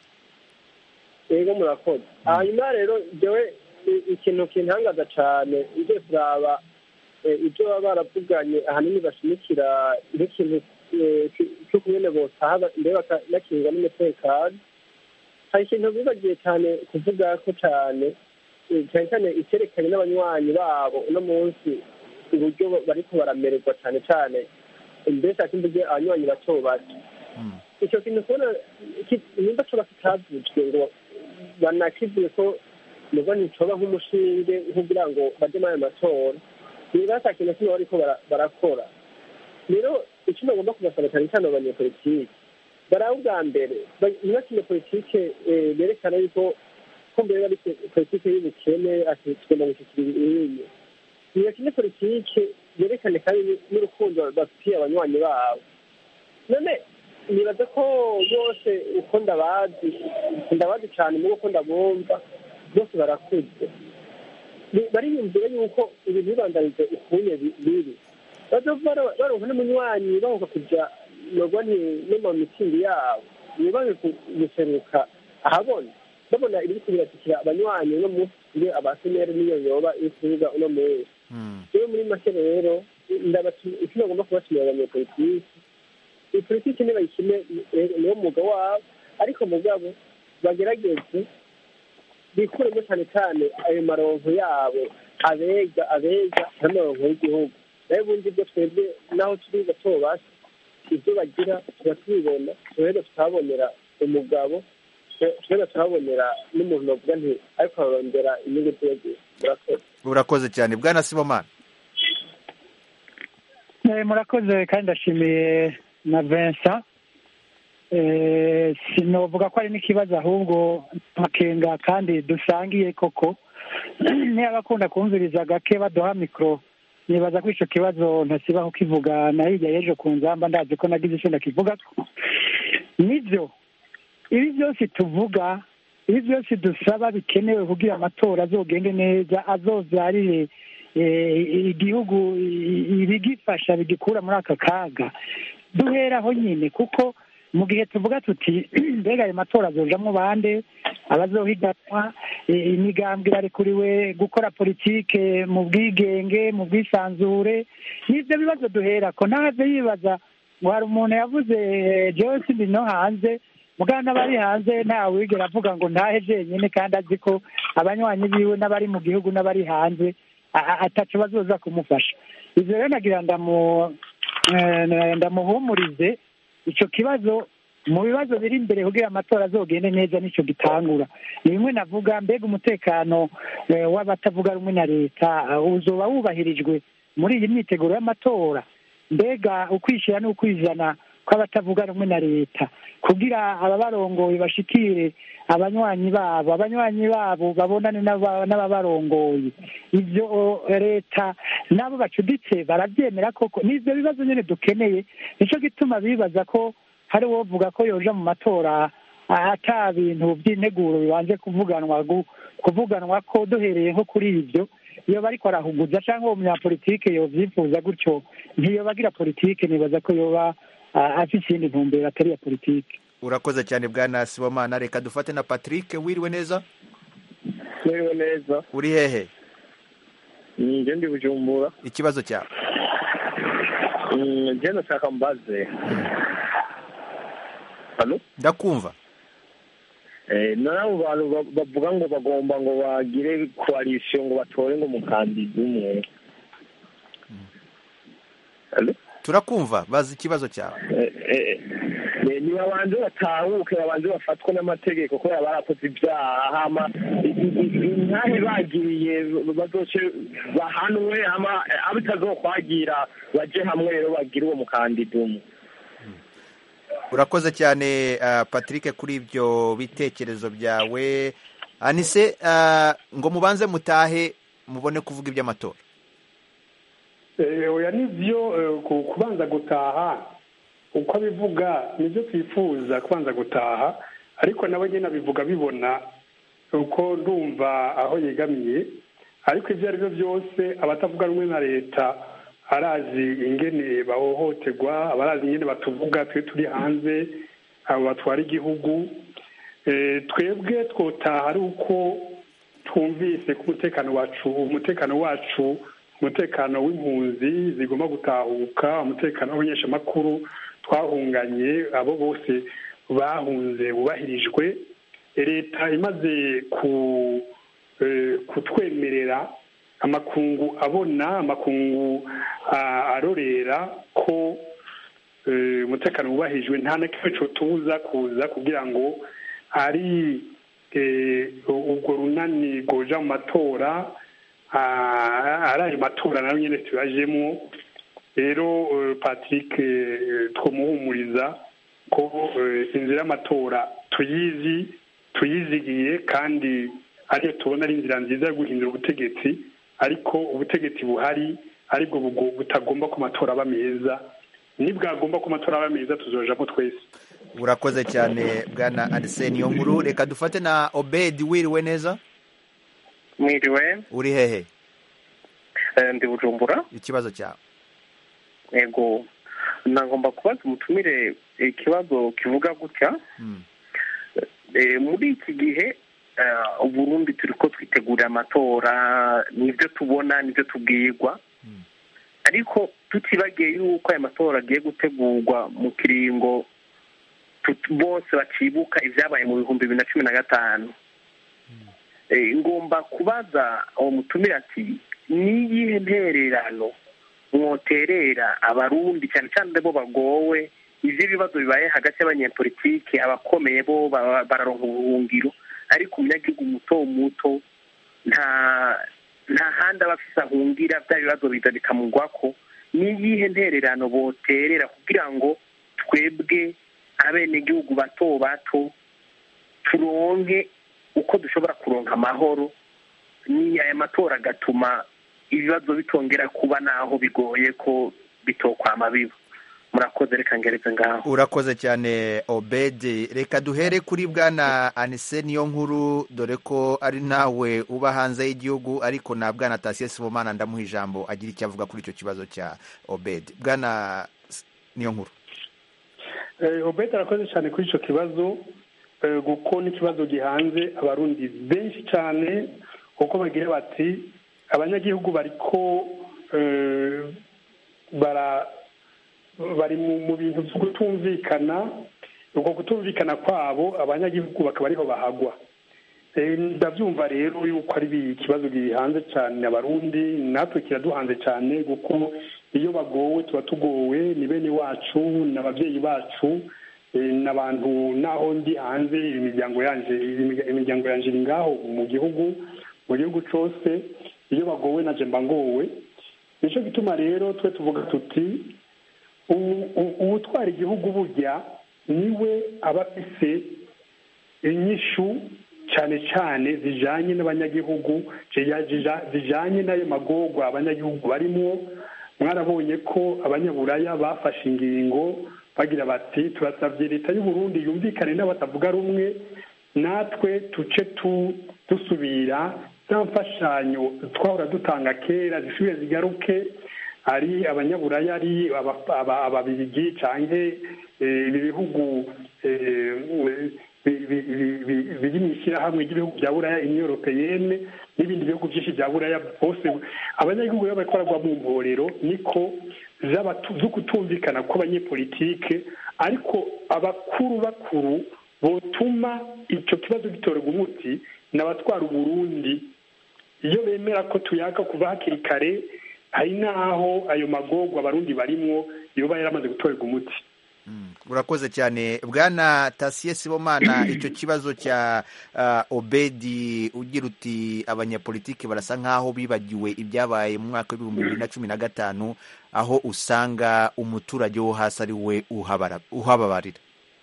Yego murakoze. Hanyuma rero jewe ikintu kintangaza cyane ije kuraba ibyo baba baravuganye ahanini bashimikira nk'ikintu cyo kumene bosaha mbere bakanakinga n'umutekano. Hari ikintu bibagiye cyane kuvuga ko cyane cyane cyane icyerekanye n'abanywanyi babo uno munsi uburyo bariko baramererwa cyane cyane mbese ati mvuge abanywanyi bato bato icyo kintu kubona nimba coba kitavuzwe ngo banakivuye ko nubwo nticoba nk'umushinge kugira ngo baje muri ayo matora niba ata kintu kimwe bariko barakora rero icyo bagomba kubasaba cyane cyane abanyepolitiki baraho ubwa mbere ntibakine politike berekana yuko ko mbere bari politike y'ubukene ati tugomba gushyikira ibintu ntibakine politike berekane kandi n'urukundo bafitiye abanywanyi babo. None nibaza ko bose uko ndabazi ndabazi cyane mu uko ndabumva bose barakuze bariyumvira yuko ibintu bibandanyije ukunye bibi baronka n'umunywanyi bahuka kuja nubwo no mu mitingi yabo nibaze guseruka ahabona babona ibiri kubiratikira abanywanyi no munsi abasenyeri niyo yoba ikuvuga uno munsi rero muri make rero icyo bagomba kubatumira abanyepolitiki ipolitiki nibayikine niwo mwuga wabo ariko mugabo bagerageze bikuremo cyane cyane ayo maronko yabo abega abega n'amaronko y'igihugu nayo ubundi bwo twebwe naho turi bato basi ibyo bagira tuba tubibona tuhera tuhabonera umugabo tuhera tuhabonera n'umuntu bavuga nti ariko arondera inyungu z'igihugu. Murakoze. Urakoze cyane bwana Sibomana. Murakoze kandi ndashimiye na Vincent. Sinovuga ko ari n'ikibazo ahubwo makenga kandi dusangiye koko niba bakunda kumviriza gake baduha mikoro nibaza ko icyo kibazo ntasibaho kivuga na hirya y'ejo ku nzamba ndazi ko nagize icyo ndakivuga nibyo ibi byose tuvuga ibi byose dusaba bikenewe kugira amatora azogende neza azobyarire igihugu ibigifasha bigikura muri aka kaga duheraho nyine kuko mu gihe tuvuga tuti mbega ayo matora azojamwo bande abazohiganwa imigambwe irarekuriwe gukora politike mu bwigenge mu bwisanzure n'ibyo bibazo duhera ko ntaze yibaza ngo hari umuntu yavuze jewe sindi no hanze mugana n'abari hanze ntawe wigera avuga ngo ntahe jenyine kandi azi ko abanywanyi biwe n'abari mu gihugu n'abari hanze ataco bazoza kumufasha. Ivyo rero nagira ndamuhumurize icyo kibazo mu bibazo biri imbere kugira amatora azogende neza nicyo gitangura. Ni bimwe navuga mbega umutekano w'abatavuga rumwe na leta uzoba wubahirijwe muri iyi myiteguro y'amatora, mbega ukwishyira n'ukwizana kw'abatavuga rumwe na leta kugira ababarongoye bashikire abanywanyi babo abanywanyi babo babonane n'ababarongoye. Ibyo leta n'abo bacuditse barabyemera koko n'ibyo bibazo nyine dukeneye nicyo gituma bibaza ko hari uwovuga ko yoja mu matora ata bintu by'integuro bibanje kuvuganwa kuvuganwa ko duhereye nko kuri ibyo iyo bariko arahuguza cyangwa uwo munyapolitike yovyifuza gutyo ntiyo bagira politike nibaza ko yoba afite iyindi ntumbero atari iya politike. Urakoze cyane bwana Sibomana, reka dufate na Patrick. Wiriwe neza? Wiriwe neza. Uri hehe? Nje ndi Bujumbura. Ikibazo cyawe? Mm, je nashaka mbaze. Halo? Ndakumva. Eh, nabo bantu bavuga ngo bagomba ngo bagire coalition ngo batore ngo mukandida umwe. Halo? Turakumva, bazi ikibazo cyawe. Eh, eh, ni babanje batahuke babanje bafatwa n'amategeko ko yabarakoze ibyaha hama intahe bagiriye bazoce bahanwe hama abitazokwagira baje hamwe rero bagira uwo mukandida umwe. Urakoze cyane uh, Patrick kuri ibyo bitekerezo byawe. Anise, uh, ngo mubanze mutahe mubone kuvuga iby'amatora. Eh, oya nivyo uh, kubanza gutaha uko bivuga nivyo twifuza kubanza gutaha, ariko nawe nyine abivuga bibona uko ndumva aho yegamiye, ariko ivyo ari byo byose abatavuga rumwe na leta arazi ingene bahohoterwa, abarazi ingene batuvuga twe turi hanze abo batwara igihugu. E, twebwe twotaha ari uko twumvise ku mutekano wacu umutekano wacu umutekano w'impunzi zigomba gutahuka, umutekano w'abanyeshamakuru twahunganye abo bose bahunze bubahirijwe. Leta imaze ku e, kutwemerera amakungu abona amakungu arorera ko umutekano wubahijwe, nta na kimwe cyo tuza kuza kugira ngo ari ubwo runani goja mu matora ari ayo matora nayo nyine tubajemo. Rero Patrick twomuhumuriza ko inzira y'amatora tuyizi tuyizigiye kandi ariyo tubona ari inzira nziza yo guhindura ubutegetsi, ariko ubutegetsi buhari aribwo butagomba ku matora aba meza. Nibwagomba ku matora aba meza tuzojamo twese. Urakoze cyane bwana Arsene Niyonkuru. Reka dufate na Obed. Wiriwe neza? Mwiriwe. Uri hehe? Eh, ndi Bujumbura. Ikibazo cyawe? Ego, nagomba kubaza umutumire ikibazo kivuga gutya. Mm. E, muri iki gihe Uh, Burundi turiko twitegura amatora, nivyo tubona nivyo tubwirwa, mm. ariko tutibagiye yuko aya matora agiye gutegurwa mu kiringo bose bacibuka ivyabaye mu bihumbi bibiri na cumi na gatanu. mm. e, ngomba kubaza uwo mutumira ati niyihe ntererano mwoterera abarundi cyane cyane bo bagowe ivyo ibibazo bibaye hagati y'abanyepolitike abakomeye bo bararonka ubuhungiro, ariko umunyagihugu muto muto nta nta handi abafise ahungira bya bibazo biza bikamugwako. Niyihe ntererano boterera kugira ngo twebwe abenegihugu bato bato turonke uko dushobora kuronka amahoro, ni aya matora agatuma ibibazo bitongera kuba naho bigoye ko bitokwama biba. Murakoze, reka ngeretse ngaho. Urakoze cyane Obed. Reka duhere kuri bwana Anise Niyonkuru, dore ko ari nawe uba hanze y'igihugu, ariko na bwana Tasiye Sibomana ndamuha ijambo agira icyo avuga kuri icyo kibazo cya Obed. Bwana Niyonkuru. Eh, Obed arakoze cyane kuri icyo kibazo, eh, guko ni kibazo gihanze abarundi benshi cyane, uko bagira bati abanyagihugu bariko eh, bara bari mu bintu byo kutumvikana. Uko kutumvikana kwabo abanyagihugu bakaba ariho bahagwa. Ndabyumva rero yuko ari ikibazo gihanze cyane abarundi, natwe kiraduhanze cyane kuko iyo bagowe tuba tugowe, ni bene wacu n'ababyeyi bacu n'abantu. Naho ndi hanze imiryango yanje imiryango yanje iri ngaho mu gihugu mu gihugu cyose, iyo bagowe naje mba ngowe. Nicyo gituma rero twe tuvuga tuti uwutwara igihugu burya niwe aba afise inyishu cyane cyane zijanye n'abanyagihugu zijanye n'ayo magorwa abanyagihugu barimo. Mwarabonye ko abanyaburaya bafashe ingingo bagira bati turasabye leta y'u Burundi yumvikane n'abatavuga rumwe natwe tuce dusubira za mfashanyo twahora dutanga kera zisubire zigaruke, ari abanyaburaya ari ababirigi canke ibi bihugu biri mu ishyirahamwe ry'ibihugu bya buraya Union Européenne n'ibindi bihugu byinshi bya buraya bose. Abanyagihugu rero bakorerwa mu mporero niko zo kutumvikana kw'abanyepolitike, ariko abakuru bakuru botuma icyo kibazo gitorerwa umuti n'abatwara Uburundi. Iyo bemera ko tuyaka kuva hakiri kare, hari n'aho ayo magorwa abarundi barimwo yoba yaramaze gutorerwa umuti. Urakoze cyane Bwana Tasiye Sibomana. Icyo kibazo cya uh, Obedi ugira uti abanyapolitiki barasa nk'aho bibagiwe ibyabaye mu mwaka w'ibihumbi bibiri na cumi na gatanu, aho usanga umuturage wo hasi ari we uhababarira.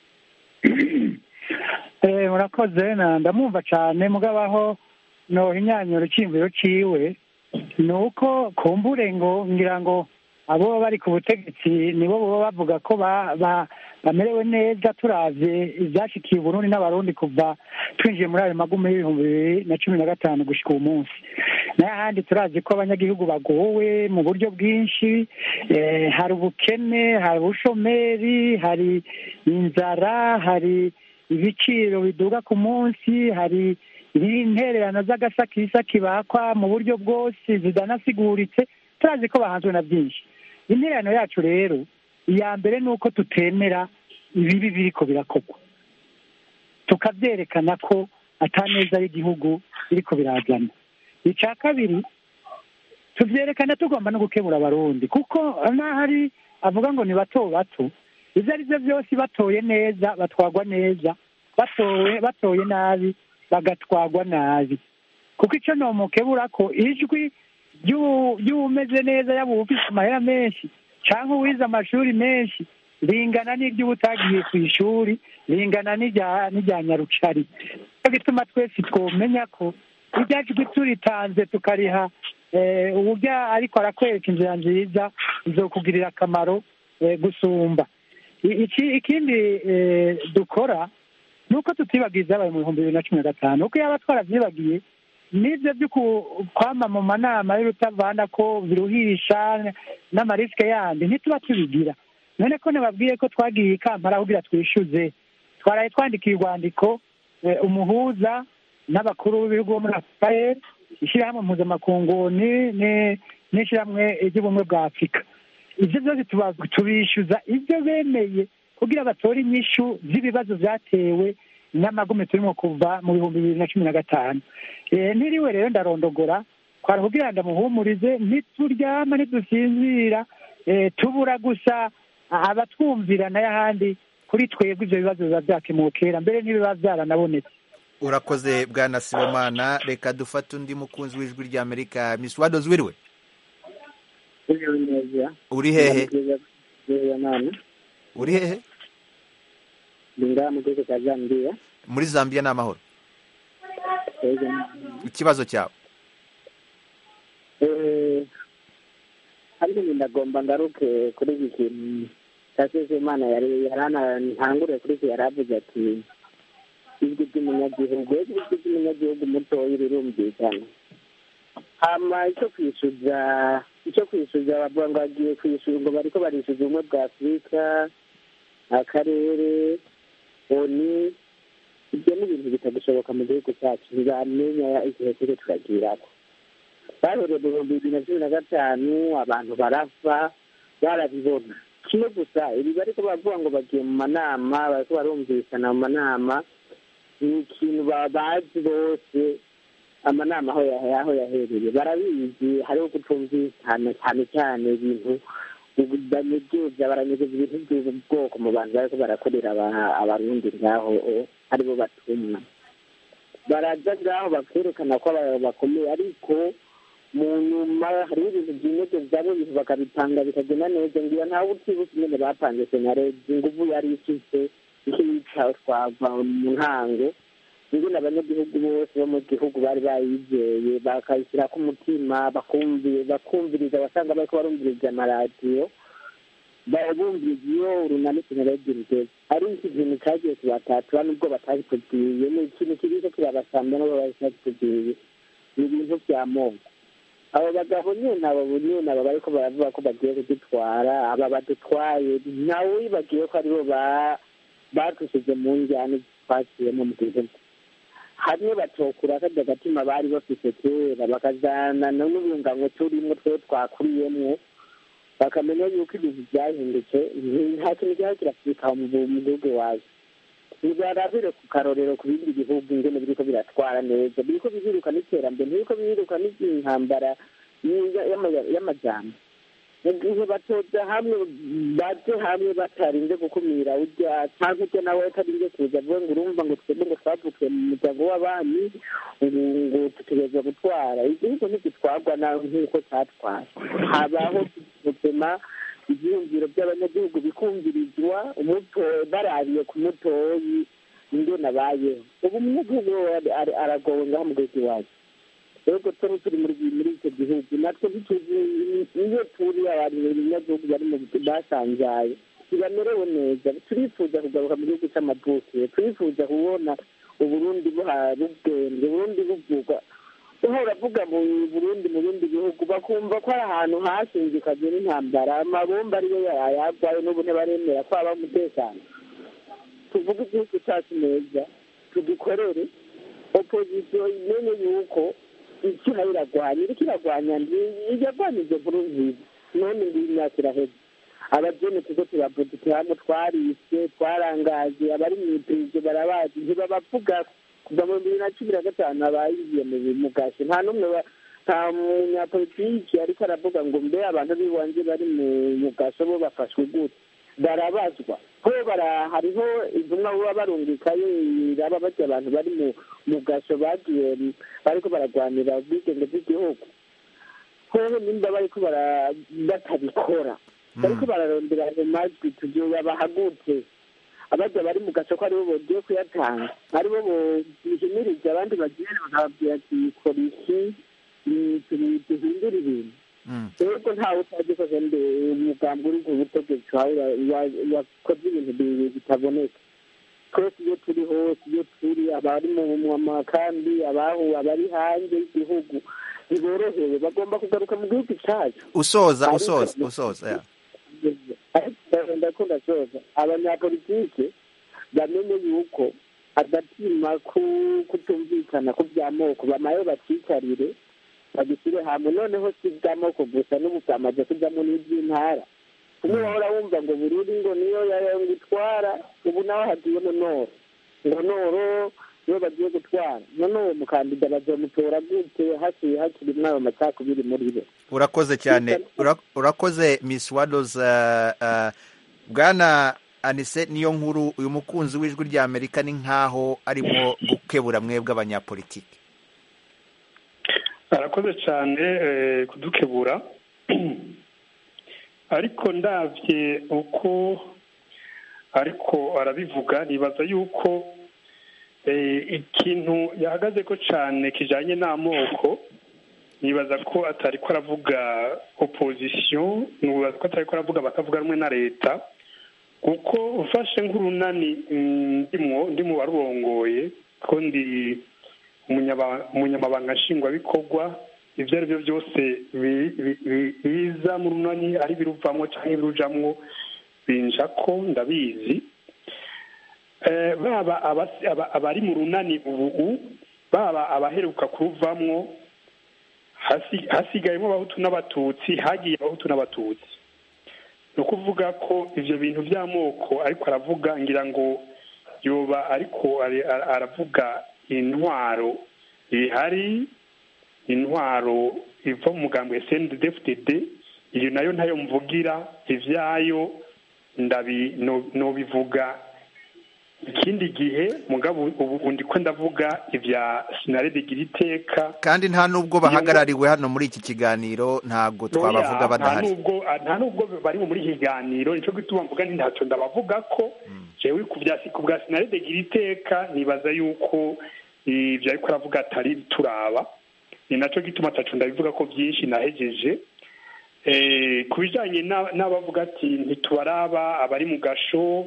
Eh, urakoze na ndamumva cyane mugabaho no inyanyuro cyimviro ciwe nuko kumbure ngo ngira ngo abo bari ku butegetsi nibo baba bavuga ko bamerewe neza turavye ivyashikiye Burundi n'abarundi kuva twinjiye muri ayo magume y'ibihumbi bibiri na cumi na gatanu gushika uyu munsi. N'ahandi turazi ko abanyagihugu bagowe mu buryo bwinshi, hari ubukene, hari ubushomeri, hari inzara, hari ibiciro biduga ku munsi, hari intererano z'agasakisaki bakwa mu buryo bwose zidanasiguritse. Turazi ko bahanzwe na byinshi. Intererano yacu rero iya mbere ni uko tutemera ibibi biriko birakorwa, tukavyerekana ko ataneza y'igihugu biriko birazana. Icya kabiri tuvyerekana tugomba no gukebura abarundi, kuko n'ahari avuga ngo ni bato bato, ivyo ari byo byose batoye neza batwagwa neza, batowe batoye nabi bagatwagwa nabi. Kuko icyo nomukebura ko ijwi ry'umeze neza yaba ufite amahera menshi cyangwa uwize amashuri menshi ringana n'iry'uba utagiye ku ishuri, ringana n'irya nyarucari. Nicyo gituma twese twomenya ko irya jwi turitanze tukariha uburyo ariko arakwereka inzira nziza izokugirira akamaro gusumba. Ikindi dukora ni uko tutibagiza ibyabaye mu bihumbi bibiri na cumi na gatanu, kuko yaba twaravyibagiye n'ibyo byo kwama mu manama y'urutavana ko biruhisha n'amarisike yandi ntituba tubigira. None ko nababwiye ko twagiye i Kampala kugira twishyuze, twaraye twandikiye urwandiko umuhuza n'abakuru b'ibihugu bo muri Afurika, ishyirahamwe mpuzamakungu n'ishyirahamwe ry'ubumwe bwa Afurika. Ibyo byose tubishyuza ibyo bemeye kugira batore inyishu z'ibibazo byatewe n'amagume turimo kuva mu bihumbi bibiri na cumi na gatanu. Ntiriwe rero ndarondogora twara kugira ndamuhumurize, ntituryama ntidusinzira, tubura gusa abatwumvira n'ayahandi kuri twebwe ibyo bibazo biba byakemuwe kera mbere ntibiba byaranabonetse. Urakoze Bwana Sibomana. Reka dufate undi mukunzi w'ijwi rya Amerika. Miss Wadoz wiriwe? Uri hehe? Uri hehe? Ndinga mu gihugu cya Zambia. Muri Zambia ni amahoro? Ikibazo cyawe? Eh, ariko ndagomba ngaruke kuri iki kintu cyaseze Imana yari yarana ntangure kuri iki yaravuze ati ijwi ry'umunyagihugu, ijwi ry'umunyagihugu mutoya rirumvikana. Hama icyo kwishyuza icyo kwishyuza bavuga ngo bagiye kwishyura ngo bariko barishyuza ubumwe bwa Afurika, akarere, oni. Ibyo ni ibintu bitagishoboka mu gihugu cyacu, ntibamenya igihe turi turagirako. Bahereye mu bihumbi bibiri na cumi na gatanu abantu barapfa barabibona. Kimwe gusa ibi bariko bavuga ngo bagiye mu manama, bariko barumvikana mu manama, ni ikintu bazi bose. Amanama aho yaho yahereye barabizi, hariho kutumvikana cyane cyane ibintu banyegeza baranyegeza ibintu by'ubwoko mu bantu bariko barakorera abarundi ngaho aribo batumwa. Baraza ngaho bakerekana ko bakomeye, ariko mu nyuma hariho ibintu by'inyegeza bo bintu bakabipanga bikagenda neza, ngira ntawe utibuka ingene bapanze senarede inguvu yari ifise icyo yitaho twava mu ntango ingene abanyagihugu bose bo mu gihugu bari bayizeye bakayishyira ku mutima bakumviriza wasanga bariko barumviriza amaradiyo bumviriza iyo urunani sinaredi rugeze ari iki kintu cagiye kubatatura nubwo batabitubwiye ni ikintu kiriko kirabasambya nabo batabitubwiye ni ibintu vy'amoko abo bagabo nyene abo nyene abo bariko baravuga ko bagiye kudutwara aba badutwaye ntawe wibagiye ko aribo batushize mu njyane twaciyemo mu gihugu hamwe batokura akarya agatima bari bafise kera bakazana n'ubunganwe turimwo twe twakuriyemwo bakamenya yuko ibintu byahindutse nta kintu cyari kirafurika mu gihugu iwacu ntibarabire ku karorero ku bindi bihugu ingene biriko biratwara neza biriko bihiruka n'iterambere ntibiriko bihiruka n'intambara y'amajambo mu gihe batoza hamwe baje hamwe batarinze gukumira urya cyangwa urya nawe atarinze kuza avuga ngo urumva ngo twebwe ngo twavukiye mu muryango w'abami ngo dutegerezwa gutwara igihugu ntigitwarwa nawe nk'uko cyatwara habaho gupima ibyiyumviro by'abanyagihugu bikumvirizwa barabiye ku mutoyi ingene abayeho ubu umunyagihugu aragowe ngaho mu gihugu iwacu rero turi turi muri icyo gihugu natwe ntituzi iyo turi abanyagihugu bari mu basanzaye ntibamerewe neza turifuza kugaruka mu gihugu cy'amavukiro turifuza kubona uburundi buhari ubwenge uburundi buvugwa uhora uravuga mu burundi mu bindi bihugu bakumva ko ari ahantu hashinzikajwe n'intambara amabomba ariyo yayagwayo n'ubu ntibaremera ko haba umutekano tuvuge igihugu cyacu neza tugikorere opozisiyo imenye yuko iki iragwanya iriko iragwanya iragwanije nkuru nziza none ngiyi imyaka iraheze abajene tuko turavuga hamwe twarishe twarangaje abari mu iperereza barabazi ntibabavuga kuva mu bibiri na cumi na gatanu abayiyemeye mu gashe nta n'umwe nta munyapolitiki ariko aravuga ngo mbe abantu b'iwanje bari mu gashe bo bafashwe gute barabazwa ko hariho intumwa baba barungikayo iraba bati abantu bari mu gasho bagiye bariko baragwanira ubwigenge bw'igihugu hoho nimba bariko batabikora bariko bararondera ayo majwi bahagutse abaja bari mu gace ko aribo bogiye kuyatanga aribo bohimiriza abandi bagire bakababwira ati kora iki duhindura ibintu rero ntawe utazi ko sende umugambi uri ku butegetsi wakoze ibintu bitaboneka twese iyo turi hose iyo turi abari mu makambi abahu abari hanze y'igihugu ntiborohewe bagomba kugaruka mu gihugu cyacu usoza usoza usoza ndakunda soza abanyapolitike bamenye yuko agatima kutumvikana ku by'amoko bamaye bacicarire bagishyire hamwe noneho si iby'amoko gusa n'ubu byamaze kujyamo n'iby'intara umwe wahora wumva ngo bururi ngo niyo ngo itwara ubu nawe hagiyemo noro ngo noro niyo bagiye gutwara none uwo mukandida bazomutora gute hakiri hakiri n'ayo macakubiri muri bo urakoze cyane urakoze Miss Waddles bwana Anise niyo nkuru uyu mukunzi w'ijwi rya Amerika ni nkaho arimo gukebura mwebwe abanyapolitiki arakoze cyane kudukebura ariko ndavye uko ariko arabivuga nibaza yuko ikintu yahagaze ko cyane kijanye n'amoko nibaza ko atari ko aravuga opposition nibaza ko atari ko aravuga batavuga rumwe na leta kuko ufashe nk'urunani ndimwo ndi mu barurongoye ko ndi umunyamabanga nshingwabikorwa ibyo ari byo byose biza mu runani ari biruvamwo cyangwa ibirujamwo binja ko ndabizi baba abari mu runani ubu baba abaheruka kuruvamwo hasigayemo abahutu n'abatutsi hagiye abahutu n'abatutsi ni ukuvuga ko ibyo bintu by'amoko ariko aravuga ngira ngo yoba ariko aravuga intwaro ihari intwaro iva mu mugambi wa S N D D F D D iyo nayo ntayo mvugira ivyayo ndabi no bivuga ikindi gihe mugabo ubu ndiko ndavuga ivya Sinarede Giriteka kandi nta nubwo bahagarariwe hano muri iki kiganiro ntago twabavuga badahari nta nubwo nta nubwo bari muri iki kiganiro nico gituma mvuga nti ntacyo ndabavuga ko jewe ku bya siku bwa Sinarede Giriteka nibaza yuko ibyo ariko aravuga atari turaba, ni nacyo gituma atacu ndabivuga ko byinshi nahejeje. Ku bijyanye n'abavuga ati ntitubaraba abari mu gasho,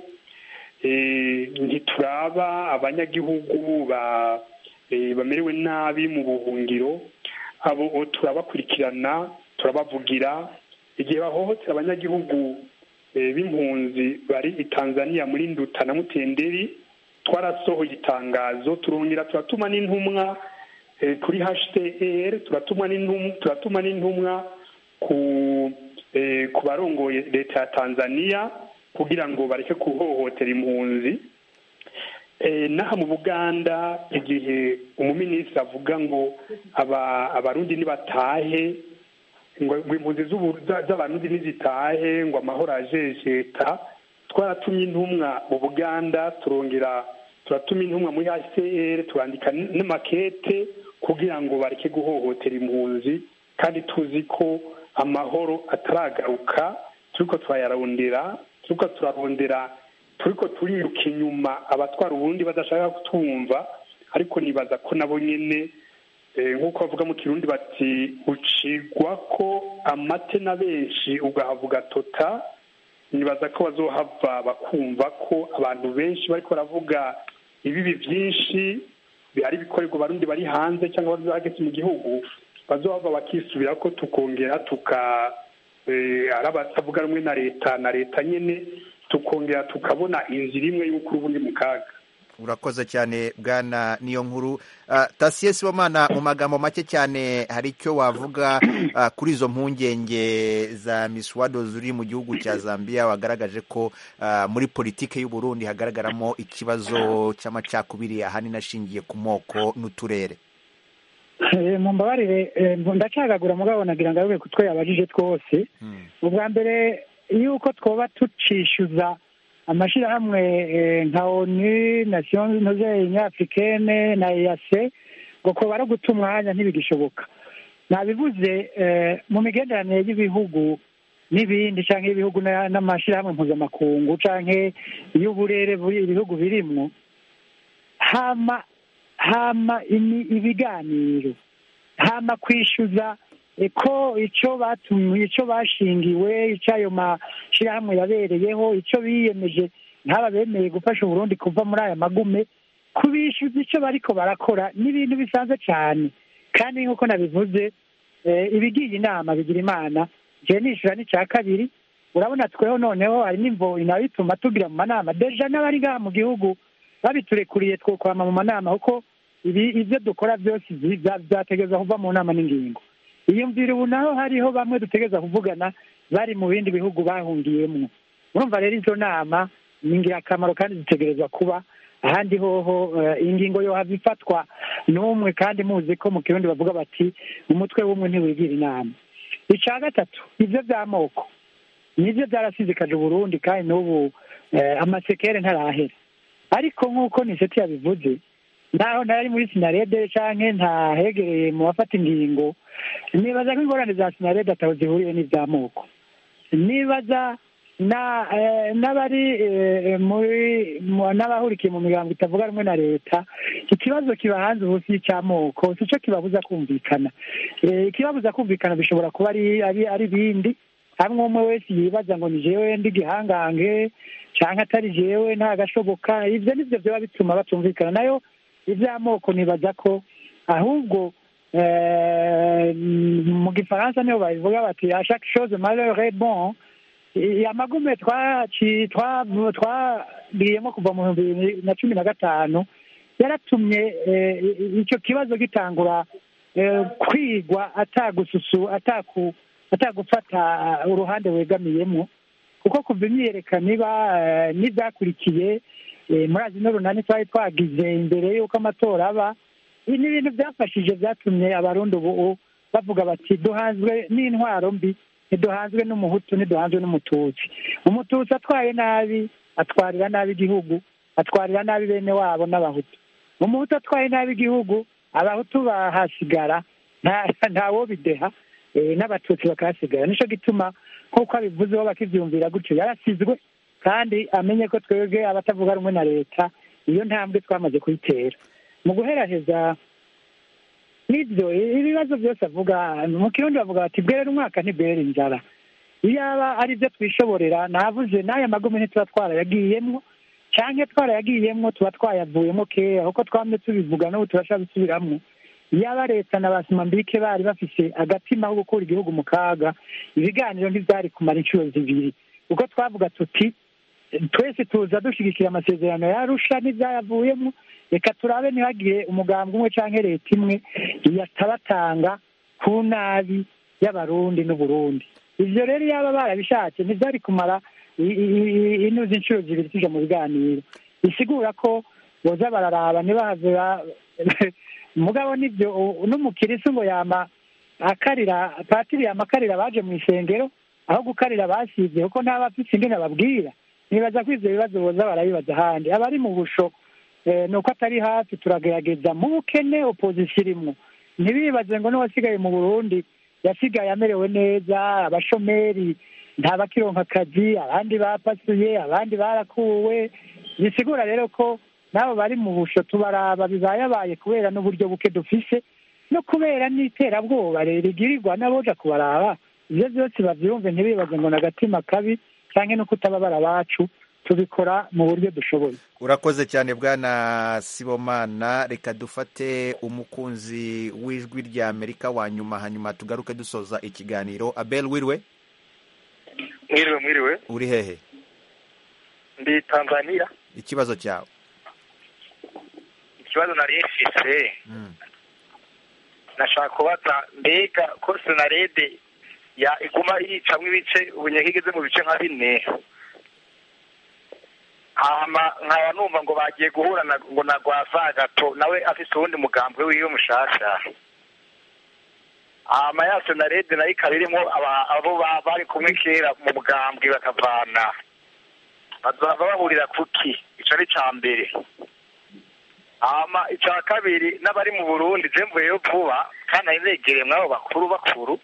ntituraba abanyagihugu bamerewe nabi mu buhungiro, abo turabakurikirana turabavugira. Igihe bahohotera abanyagihugu b'impunzi bari i Tanzania muri Nduta na Mutenderi, twarasohoye itangazo, turongera turatuma n'intumwa kuri H C R, turatuma n'intumwa turatuma n'intumwa ku ku barongoye leta ya Tanzania kugira ngo bareke kuhohotera impunzi. Naha mu Buganda, igihe umuminisitiri avuga ngo abarundi nibatahe, ngo impunzi z'abarundi nizitahe, ngo amahoro ajejeta, twaratumye intumwa mu Buganda, turongera turatuma intumwa muri H C R, turandika n'amakete kugira ngo bareke guhohotera impunzi, kandi tuzi ko amahoro ataragaruka, turiko turayarondera turiko turarondera turiko turiruka inyuma abatwara uburundi badashaka kutwumva. Ariko nibaza ko nabo nyene nk'uko bavuga mu Kirundi bati ucigwa ko amate na benshi ugahavuga tota, nibaza ko bazohava bakumva ko abantu benshi bariko baravuga ibibi byinshi bihari bikorerwa abarundi bari hanze cyangwa bari hagati mu gihugu, bazohava bakisubira ko tukongera tuka ari abatavuga rumwe na leta na leta nyene, tukongera tukabona inzira imwe y'uko ubundi mu kaga. Urakoze cyane bwana niyo nkuru. uh, Tasiye Sibomana, mu magambo make cyane, hari icyo wavuga uh, kuri izo mpungenge za miswado zuri mu gihugu cya Zambia, wagaragaje ko uh, muri politike y'u Burundi hagaragaramo ikibazo cy'amacakubiri ahanini ashingiye ku moko n'uturere? Mumbabarire, ndacagagura mugabo nagira ngo abe kutwe yabajije twose. Ubwa mbere yuko twoba tucishuza amashirahamwe nka O N U, Nations Unies Africaine na E A C ngo ko bara guta umwanya ntibigishoboka. Nabivuze mu migenderanire y'ibihugu n'ibindi canke ibihugu n'amashirahamwe mpuzamakungu canke y'uburere ibihugu birimwo, hama hama ibiganiro, hama kwishyuza ko icyo batumye, icyo bashingiwe, icyo ayo mashyirahamwe yabereyeho, icyo biyemeje nk'aba bemeye gufasha Uburundi kuva muri aya magume, kubishyuza icyo bariko barakora n'ibintu bisanzwe cyane. Kandi nk'uko nabivuze, ibigiye inama bigira imana, je nishura n'icya kabiri. Urabona tweho noneho hari n'imvo inabituma tugira mu manama, deja n'abari ngaha mu gihugu babiturekuriye two kwama mu manama, kuko ibi ivyo dukora byose byategeza kuva mu nama n'ingingo. Iyo mvira ubu naho hariho bamwe dutegeza kuvugana bari mu bindi bihugu bahungiyemwo. Urumva rero izo nama ni ingirakamaro kandi zitegerezwa kuba. Ahandi hoho uh, ingingo yo habifatwa n'umwe, kandi muzi ko mu Kirundi bavuga bati umutwe w'umwe ntiwigira inama. Icya gatatu, ivyo vy'amoko nivyo byarasizikaje Burundi, kandi n'ubu uh, amasekere ntarahera. Ariko nk'uko Niseti yabivuze, naho ntari muri Sinarede canke ntahegereye mu bafata ingingo, nibaza ko ingorane za Sinarede ataho zihuriye n'ivy'amoko. Nibaza na n'abari muri n'abahurikiye mu migambo itavuga rumwe na leta, ikibazo kiba hanze ubu si icy'amoko, si cyo kibabuza kumvikana. Ikibabuza kumvikana bishobora kuba ari ari bindi, hamwe umwe wese yibaza ngo ni jewe ndi gihangange canke atari jewe ntagashoboka. Ivyo nivyo vyoba bituma batumvikana. Nayo ivy'amoko nibaza ko ahubwo mu gifaransa niho babivuga bati a chaque chose malheur est bon. Amagume twagiyemo kuva mu bihumbi bibiri na cumi na gatanu yaratumye icyo kibazo gitangura kwigwa atagususu atagufata uruhande wegamiyemo, kuko kuva imyiyerekano iba n'ibyakurikiye murazi n'urunani twari twagize imbere y'uko amatora aba, ibi ni ibintu byafashije, byatumye abarundi ubu bavuga bati duhanzwe n'intwaro mbi, ntiduhanzwe n'umuhutu, ntiduhanzwe n'umututsi. Umututsi atwaye nabi atwarira nabi igihugu, atwarira nabi bene wabo n'abahutu. Umuhutu atwaye nabi igihugu, abahutu bahasigara ntawo bideha, n'abatutsi bakahasigara. Nico gituma nk'uko abivuzeho bakivyumvira gutyo yarasizwe, kandi amenye ko twebwe abatavuga rumwe na leta iyo ntambwe twamaze kuyitera. mu guheraheza n'ibyo ibibazo byose avuga mu kirundi bavuga bati bwerera umwaka ntibwerera inzara iyaba ari byo twishoborera navuze n'aya magume ntituba twarayagiyemwo cyangwa twarayagiyemwo tuba twayavuyemo kera kuko twamye tubivuga n'ubu turashaka gusubiramwo iyaba leta na basimambike bari bafise agatima ko gukura igihugu mu kaga ibiganiro ntibyari kumara inshuro zibiri kuko twavuga tuti twese tuza dushyigikira amasezerano yarusha n'ibyayavuyemo reka turabe ntihagire umugambwe umwe cyangwa leta imwe yatabatanga ku nabi y'abarundi n'uburundi ibyo rero yaba barabishatse ntibyari kumara inuzi inshuro zibiri tujya mu biganiro bisigura ko boza bararaba ntibahave mugabo nibyo n'umukirisi ngo yama akarira patiri yama akarira baje mu isengero aho gukarira basibye kuko n'abafite ingene babwira nibaza ko ivyo bibazo boza barabibaza ahandi abari mu busho ni uko atari hafi turagerageza mu bukene opozisiyo irimwo ntibibaze ngo n'uwasigaye mu burundi yasigaye amerewe neza abashomeri ntabakironka akazi abandi bapasuye abandi barakuwe bisigura rero ko nabo bari mu busho tubaraba bibayabaye kubera n'uburyo buke dufise no kubera n'iterabwoba rigirirwa n'aboja kubaraba ivyo vyose bavyumve ntibibaze ngo n'agatima kabi canke no kutababara bacu tubikora mu buryo dushoboye. Urakoze cyane bwana Sibomana, reka dufate umukunzi w'ijwi rya Amerika wa nyuma hanyuma tugaruke dusoza ikiganiro. Abel wiriwe? Mwiriwe mwiriwe. Uri hehe? Ndi Tanzania. Ikibazo cyawe? Ikibazo nari mfise mm. nashaka kubaza mbega ko Senarede ya iguma yicamwe ibice ubunyekigeze mu bice nka bine hama nkaba numva ngo bagiye guhura na, ngo na Rwasa gato nawe afise uwundi mugambwe wiwe mushasha hama ya Senarede nayo ikaba irimo abo bari kumwe kera mu mugambwe bakavana bazava bahurira kuki ico ari ca mbere hama ica kabiri n'abari mu Burundi je mvuyeyo vuba kandi ayinegereye mwabo bakuru bakuru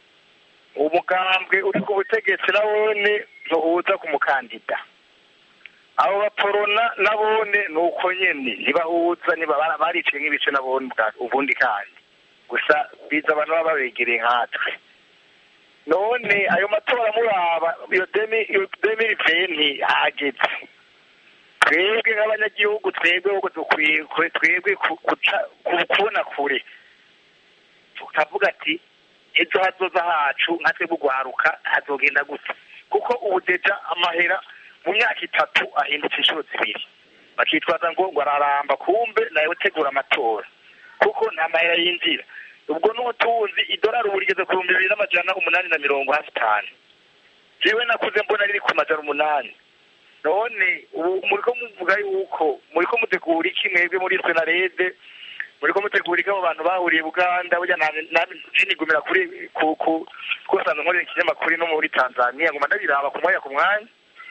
umugambwe uri ku butegetsi nabone zohuza ku mukandida abo baporona nabone nuko nyene ntibahuza niba bariciye nk'ibice nabone ubundi kandi gusa biza abantu baba babegereye nkatwe none ayo matora muraba iyo demi venti ageze twebwe nk'abanyagihugu twebwe uko dukwiye twebwe kubona kure tukavuga ati ejo hazoza hacu nka twebwe guharuka hazogenda gusa kuko ubu deja amahera mu myaka itatu ahindutse inshuro zibiri bakitwaza ngo ngo araramba kumbe nawe utegura amatora kuko nta mahera yinjira ubwo n'ubutunzi idolari ubu rigeze ku bihumbi bibiri n'amajana umunani na mirongo hafi itanu jewe nakuze mbona riri ku majana umunani none ubu muriko muvuga yuko muriko mutegura iki mwebwe muri Senarede muriko mutegura iki abo bantu bahuriye Buganda burya nigumira kuri kusanzwe nkorera ikinyamakuru no muri Tanzania ngoma ndabiraba ku mwanya ku mwanya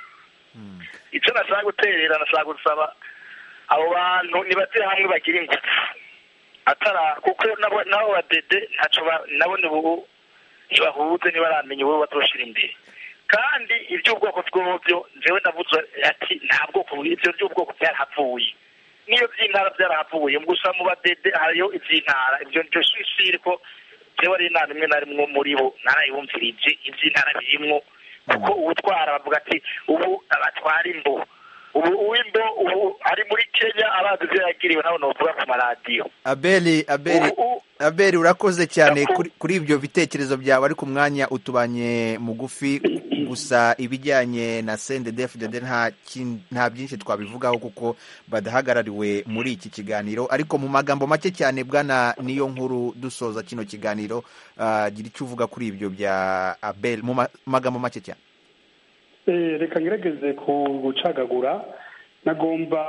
ico nashaka guterera nashaka gusaba abo bantu nibaze hamwe bagira ingufu atara kuko nabo nabo badede ntaco nabone ubu ntibahuze nibaramenye uwo batoshira imbere kandi iby'ubwoko bw'ubyo jewe ndavuze ati nta bwoko ibyo by'ubwoko byarahavuye niyo by'intara byarahavuye gusa mu badede hariyo iby'intara ibyo ndio shishiri ko jewe ari nta rimwe na rimwe muri bo narayumvirije iby'intara birimwo kuko ubutwara bavuga ati ubu abatwara imbo ubu uwimbo ubu ari muri Kenya abazi byo yagiriwe nabo novuga ku maradiyo. Abeli Abeli Abeli urakoze cyane kuri, kuri ibyo bitekerezo byawe ari ku mwanya utubanye mugufi gusa ibijyanye na C N D D F D D nta nta byinshi twabivugaho kuko badahagarariwe muri iki kiganiro ariko mu magambo make cyane bwana niyo nkuru dusoza kino kiganiro uh, gira icyo uvuga kuri ibyo bya Abel mu magambo make cyane. Reka ngerageze gucagagura nagomba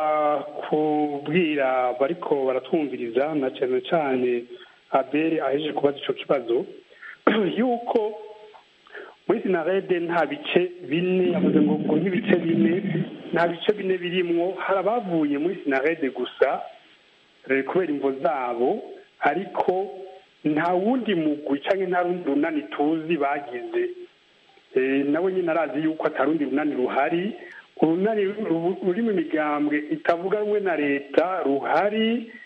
kubwira bariko baratwumviriza na cyane cyane Abel aheje kubaza ico kibazo yuko muri Senarede nta bice bine yavuze ngo ngo nk'ibice bine nta bice bine birimwo harabavuye muri Senarede gusa kubera imvo zabo ariko nta wundi mugwi canke nta rundi runani tuzi bagize nawe nyine arazi yuko atarundi runani ruhari urunani ruri mu migambwe itavuga rumwe na leta ruhari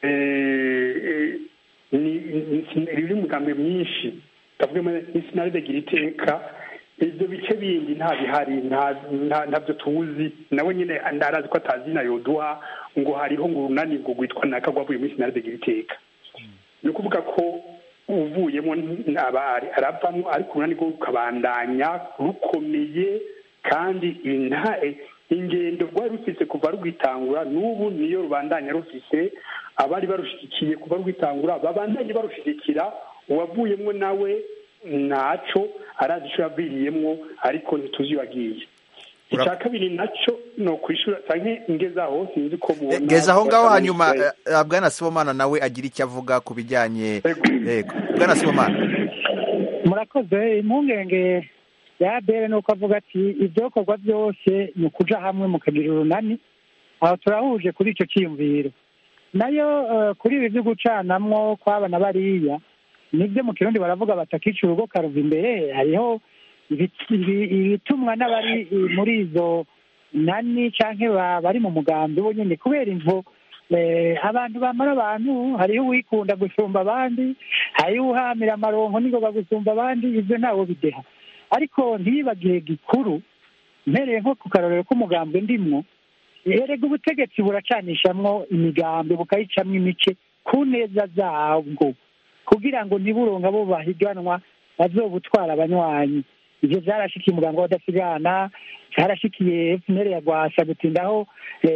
riri umugambi myinshi ndavuga sinaride gira iteka ibyo bice bindi nta bihari ntabyo tuzi nawe nyine ndarazi ko atazi na yoduha ngo hariho ngo urunani ngo rwitwa naka rwavuye muri sinaride gira iteka ni ukuvuga ko uvuyemo abari aravamo ariko urunani rwo rukabandanya rukomeye kandi ingendo rwari rufise kuva rwitangura n'ubu niyo rubandanya rufise abari barushigikiye kuva rwitangura babandanye barushigikira uwavuyemo nawe naco arazi ico yaviriyemwo ariko ntituzi wagiye icya kabiri naco no kwishura canke ingezaho sinzi ko mubona gezaho ngaho hanyuma bwana Sibomana nawe agira icyo avuga ku bijyanye yego bwana Sibomana murakoze impungenge ya bere nuko avuga ati ibyokorwa byose ni ukuja hamwe mukagira urunani aho turahuje kuri icyo cyiyumviro nayo kuri ibi byo gucanamwo kw'abana bariya nibyo mu kirundi baravuga batakica urugo karuva imbere hariho ibitumwa n'abari muri izo nani cyangwa bari mu mugambi bo nyine kubera imvo abantu bamara abantu hariho uwikunda gusumba abandi hariho uhamira amaronko n'ingoga gusumba abandi ibyo ntawo bideha ariko ntibagihe gikuru mpereye nko ku karorero k'umugambi ndimwo erega ubutegetsi buracanishamwo imigambi bukayicamwo imice ku neza zabwo kugira ngo ntiburonga abo bahiganwa bazobutwara abanywanyi ibyo byarashikiye umuganga w'adasigana byarashikiye efuperi ya Rwasa gutindaho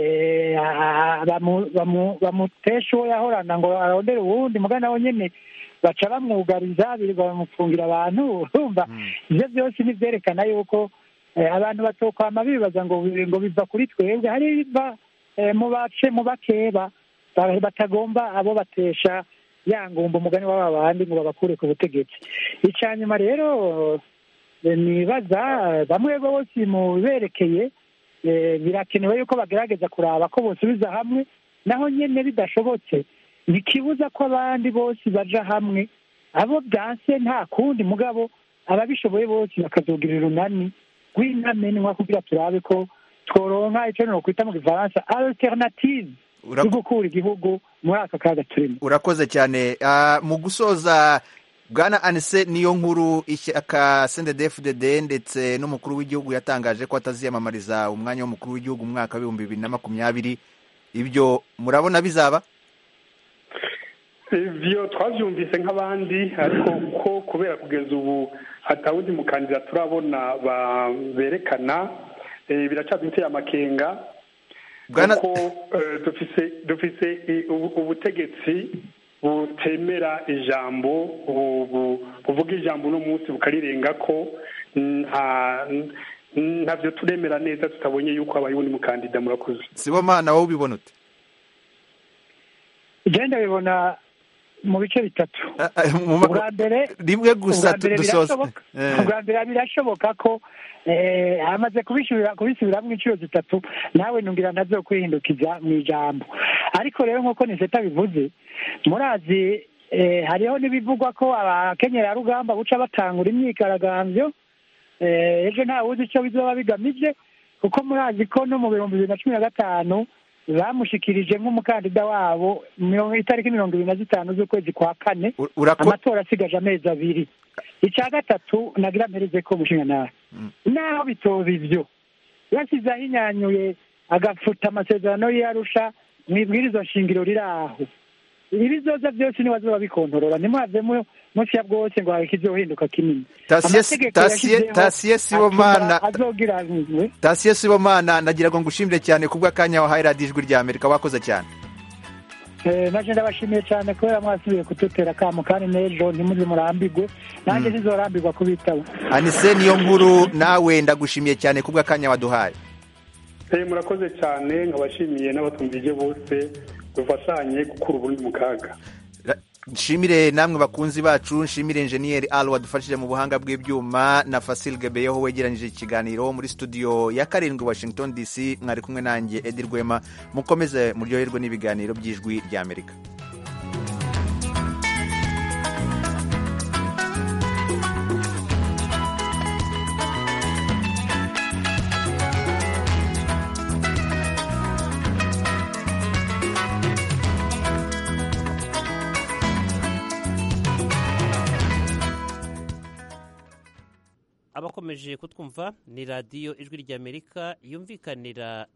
bamutesha uwo yahorana ngo arondere uwundi mugana nawe nyine baca bamwugariza birirwa bamufungira abantu urumva ibyo byose ntibyerekana yuko abantu batokwama bibaza ngo ngo biva kuri twebwe hari biva mu bace mu bakeba batagomba abo batesha yangumba umugani w'aba bandi ngo babakure ku butegetsi icya nyuma rero nibaza bamwe bose mu berekeye birakenewe yuko bagerageza kuraba ko bosubiza hamwe naho nyine bidashobotse ntikibuza ko abandi bose baja hamwe abo byanse nta kundi mugabo ababishoboye bose bakazogirira urunani rw'intamenwa kugira turabe ko tworonka icyo nokwita mu gifaransa alternative yo gukura igihugu muri aka kaga turimo. Urakoze cyane. Mu gusoza Bwana Anise niyo nkuru ishyaka C N D D F D D ndetse n'umukuru w'igihugu yatangaje ko ataziyamamariza umwanya w'umukuru w'igihugu mu mwaka w'ibihumbi bibiri na makumyabiri. Ibyo murabona bizaba? Ivyo twavyumvise nk'abandi ariko ko kubera kugeza ubu hatawundi mukandida turabona berekana biracabitse amakenga kuko dufise dufise ubutegetsi butemera ijambo buvuga ijambo no munsi bukarirenga ko ntabyo turemera neza tutabonye yuko habaye undi mukandida. Murakoze. Sibomana wowe ubibona ute? Igenda bibona mu bice bitatu. Ubwa mbere rimwe gusa dusoza. Ubwa mbere birashoboka ko amaze kubisubira kubisubiramwo inshuro zitatu nawe nungira nazo kwihindukiza mu ijambo. Ariko rero nk'uko Niseta bivuze murazi hariho n'ibivugwa ko abakenyera rugamba buca batangura imyigaragambyo ejo ntawe uzi icyo bizoba bigamije kuko murazi ko no mu bihumbi bibiri na cumi na gatanu bamushikirije nk'umukandida wabo itariki mirongo ibiri na zitanu z'ukwezi kwa kane amatora asigaje amezi abiri. Icya gatatu nagira mpereze ko gushinga nawe naho bitoba ivyo yasize ahinyanyuye agafuta amasezerano y'Arusha mwibwirizo shingiro riri aho ibizoza byose ni bazoba bikontorora nimwavemo munsi ya bwose ngo hakizohinduka kinini. Tasiye Sibomana Tasiye Sibomana nagira ngo ngushimire cyane kubwa kanya wahaye Radio Ijwi rya Amerika. Wakoze cyane. Eh naje ndabashimiye cyane kubera mwasubiye kututera kamo kandi nejo ntimuze murambigwe nanjye nizorambirwa kubitaba. Anise niyo nkuru nawe ndagushimiye cyane kubwa kanya waduhaye. Eh murakoze cyane nkabashimiye n'abatumvije bose dufashanye gukura ubundi mu kaga. Nshimire namwe bakunzi bacu, nshimire Engineer Al wadufashije mu buhanga bw'ibyuma na Fasil Gebeyeho wegeranije ikiganiro muri studio ya karindwi Washington D C. Mwari kumwe nanjye Edi Rwema, mukomeze muryoherwe n'ibiganiro by'Ijwi rya Amerika. abakomeje kutwumva ni radiyo ijwi ry'amerika yumvikanira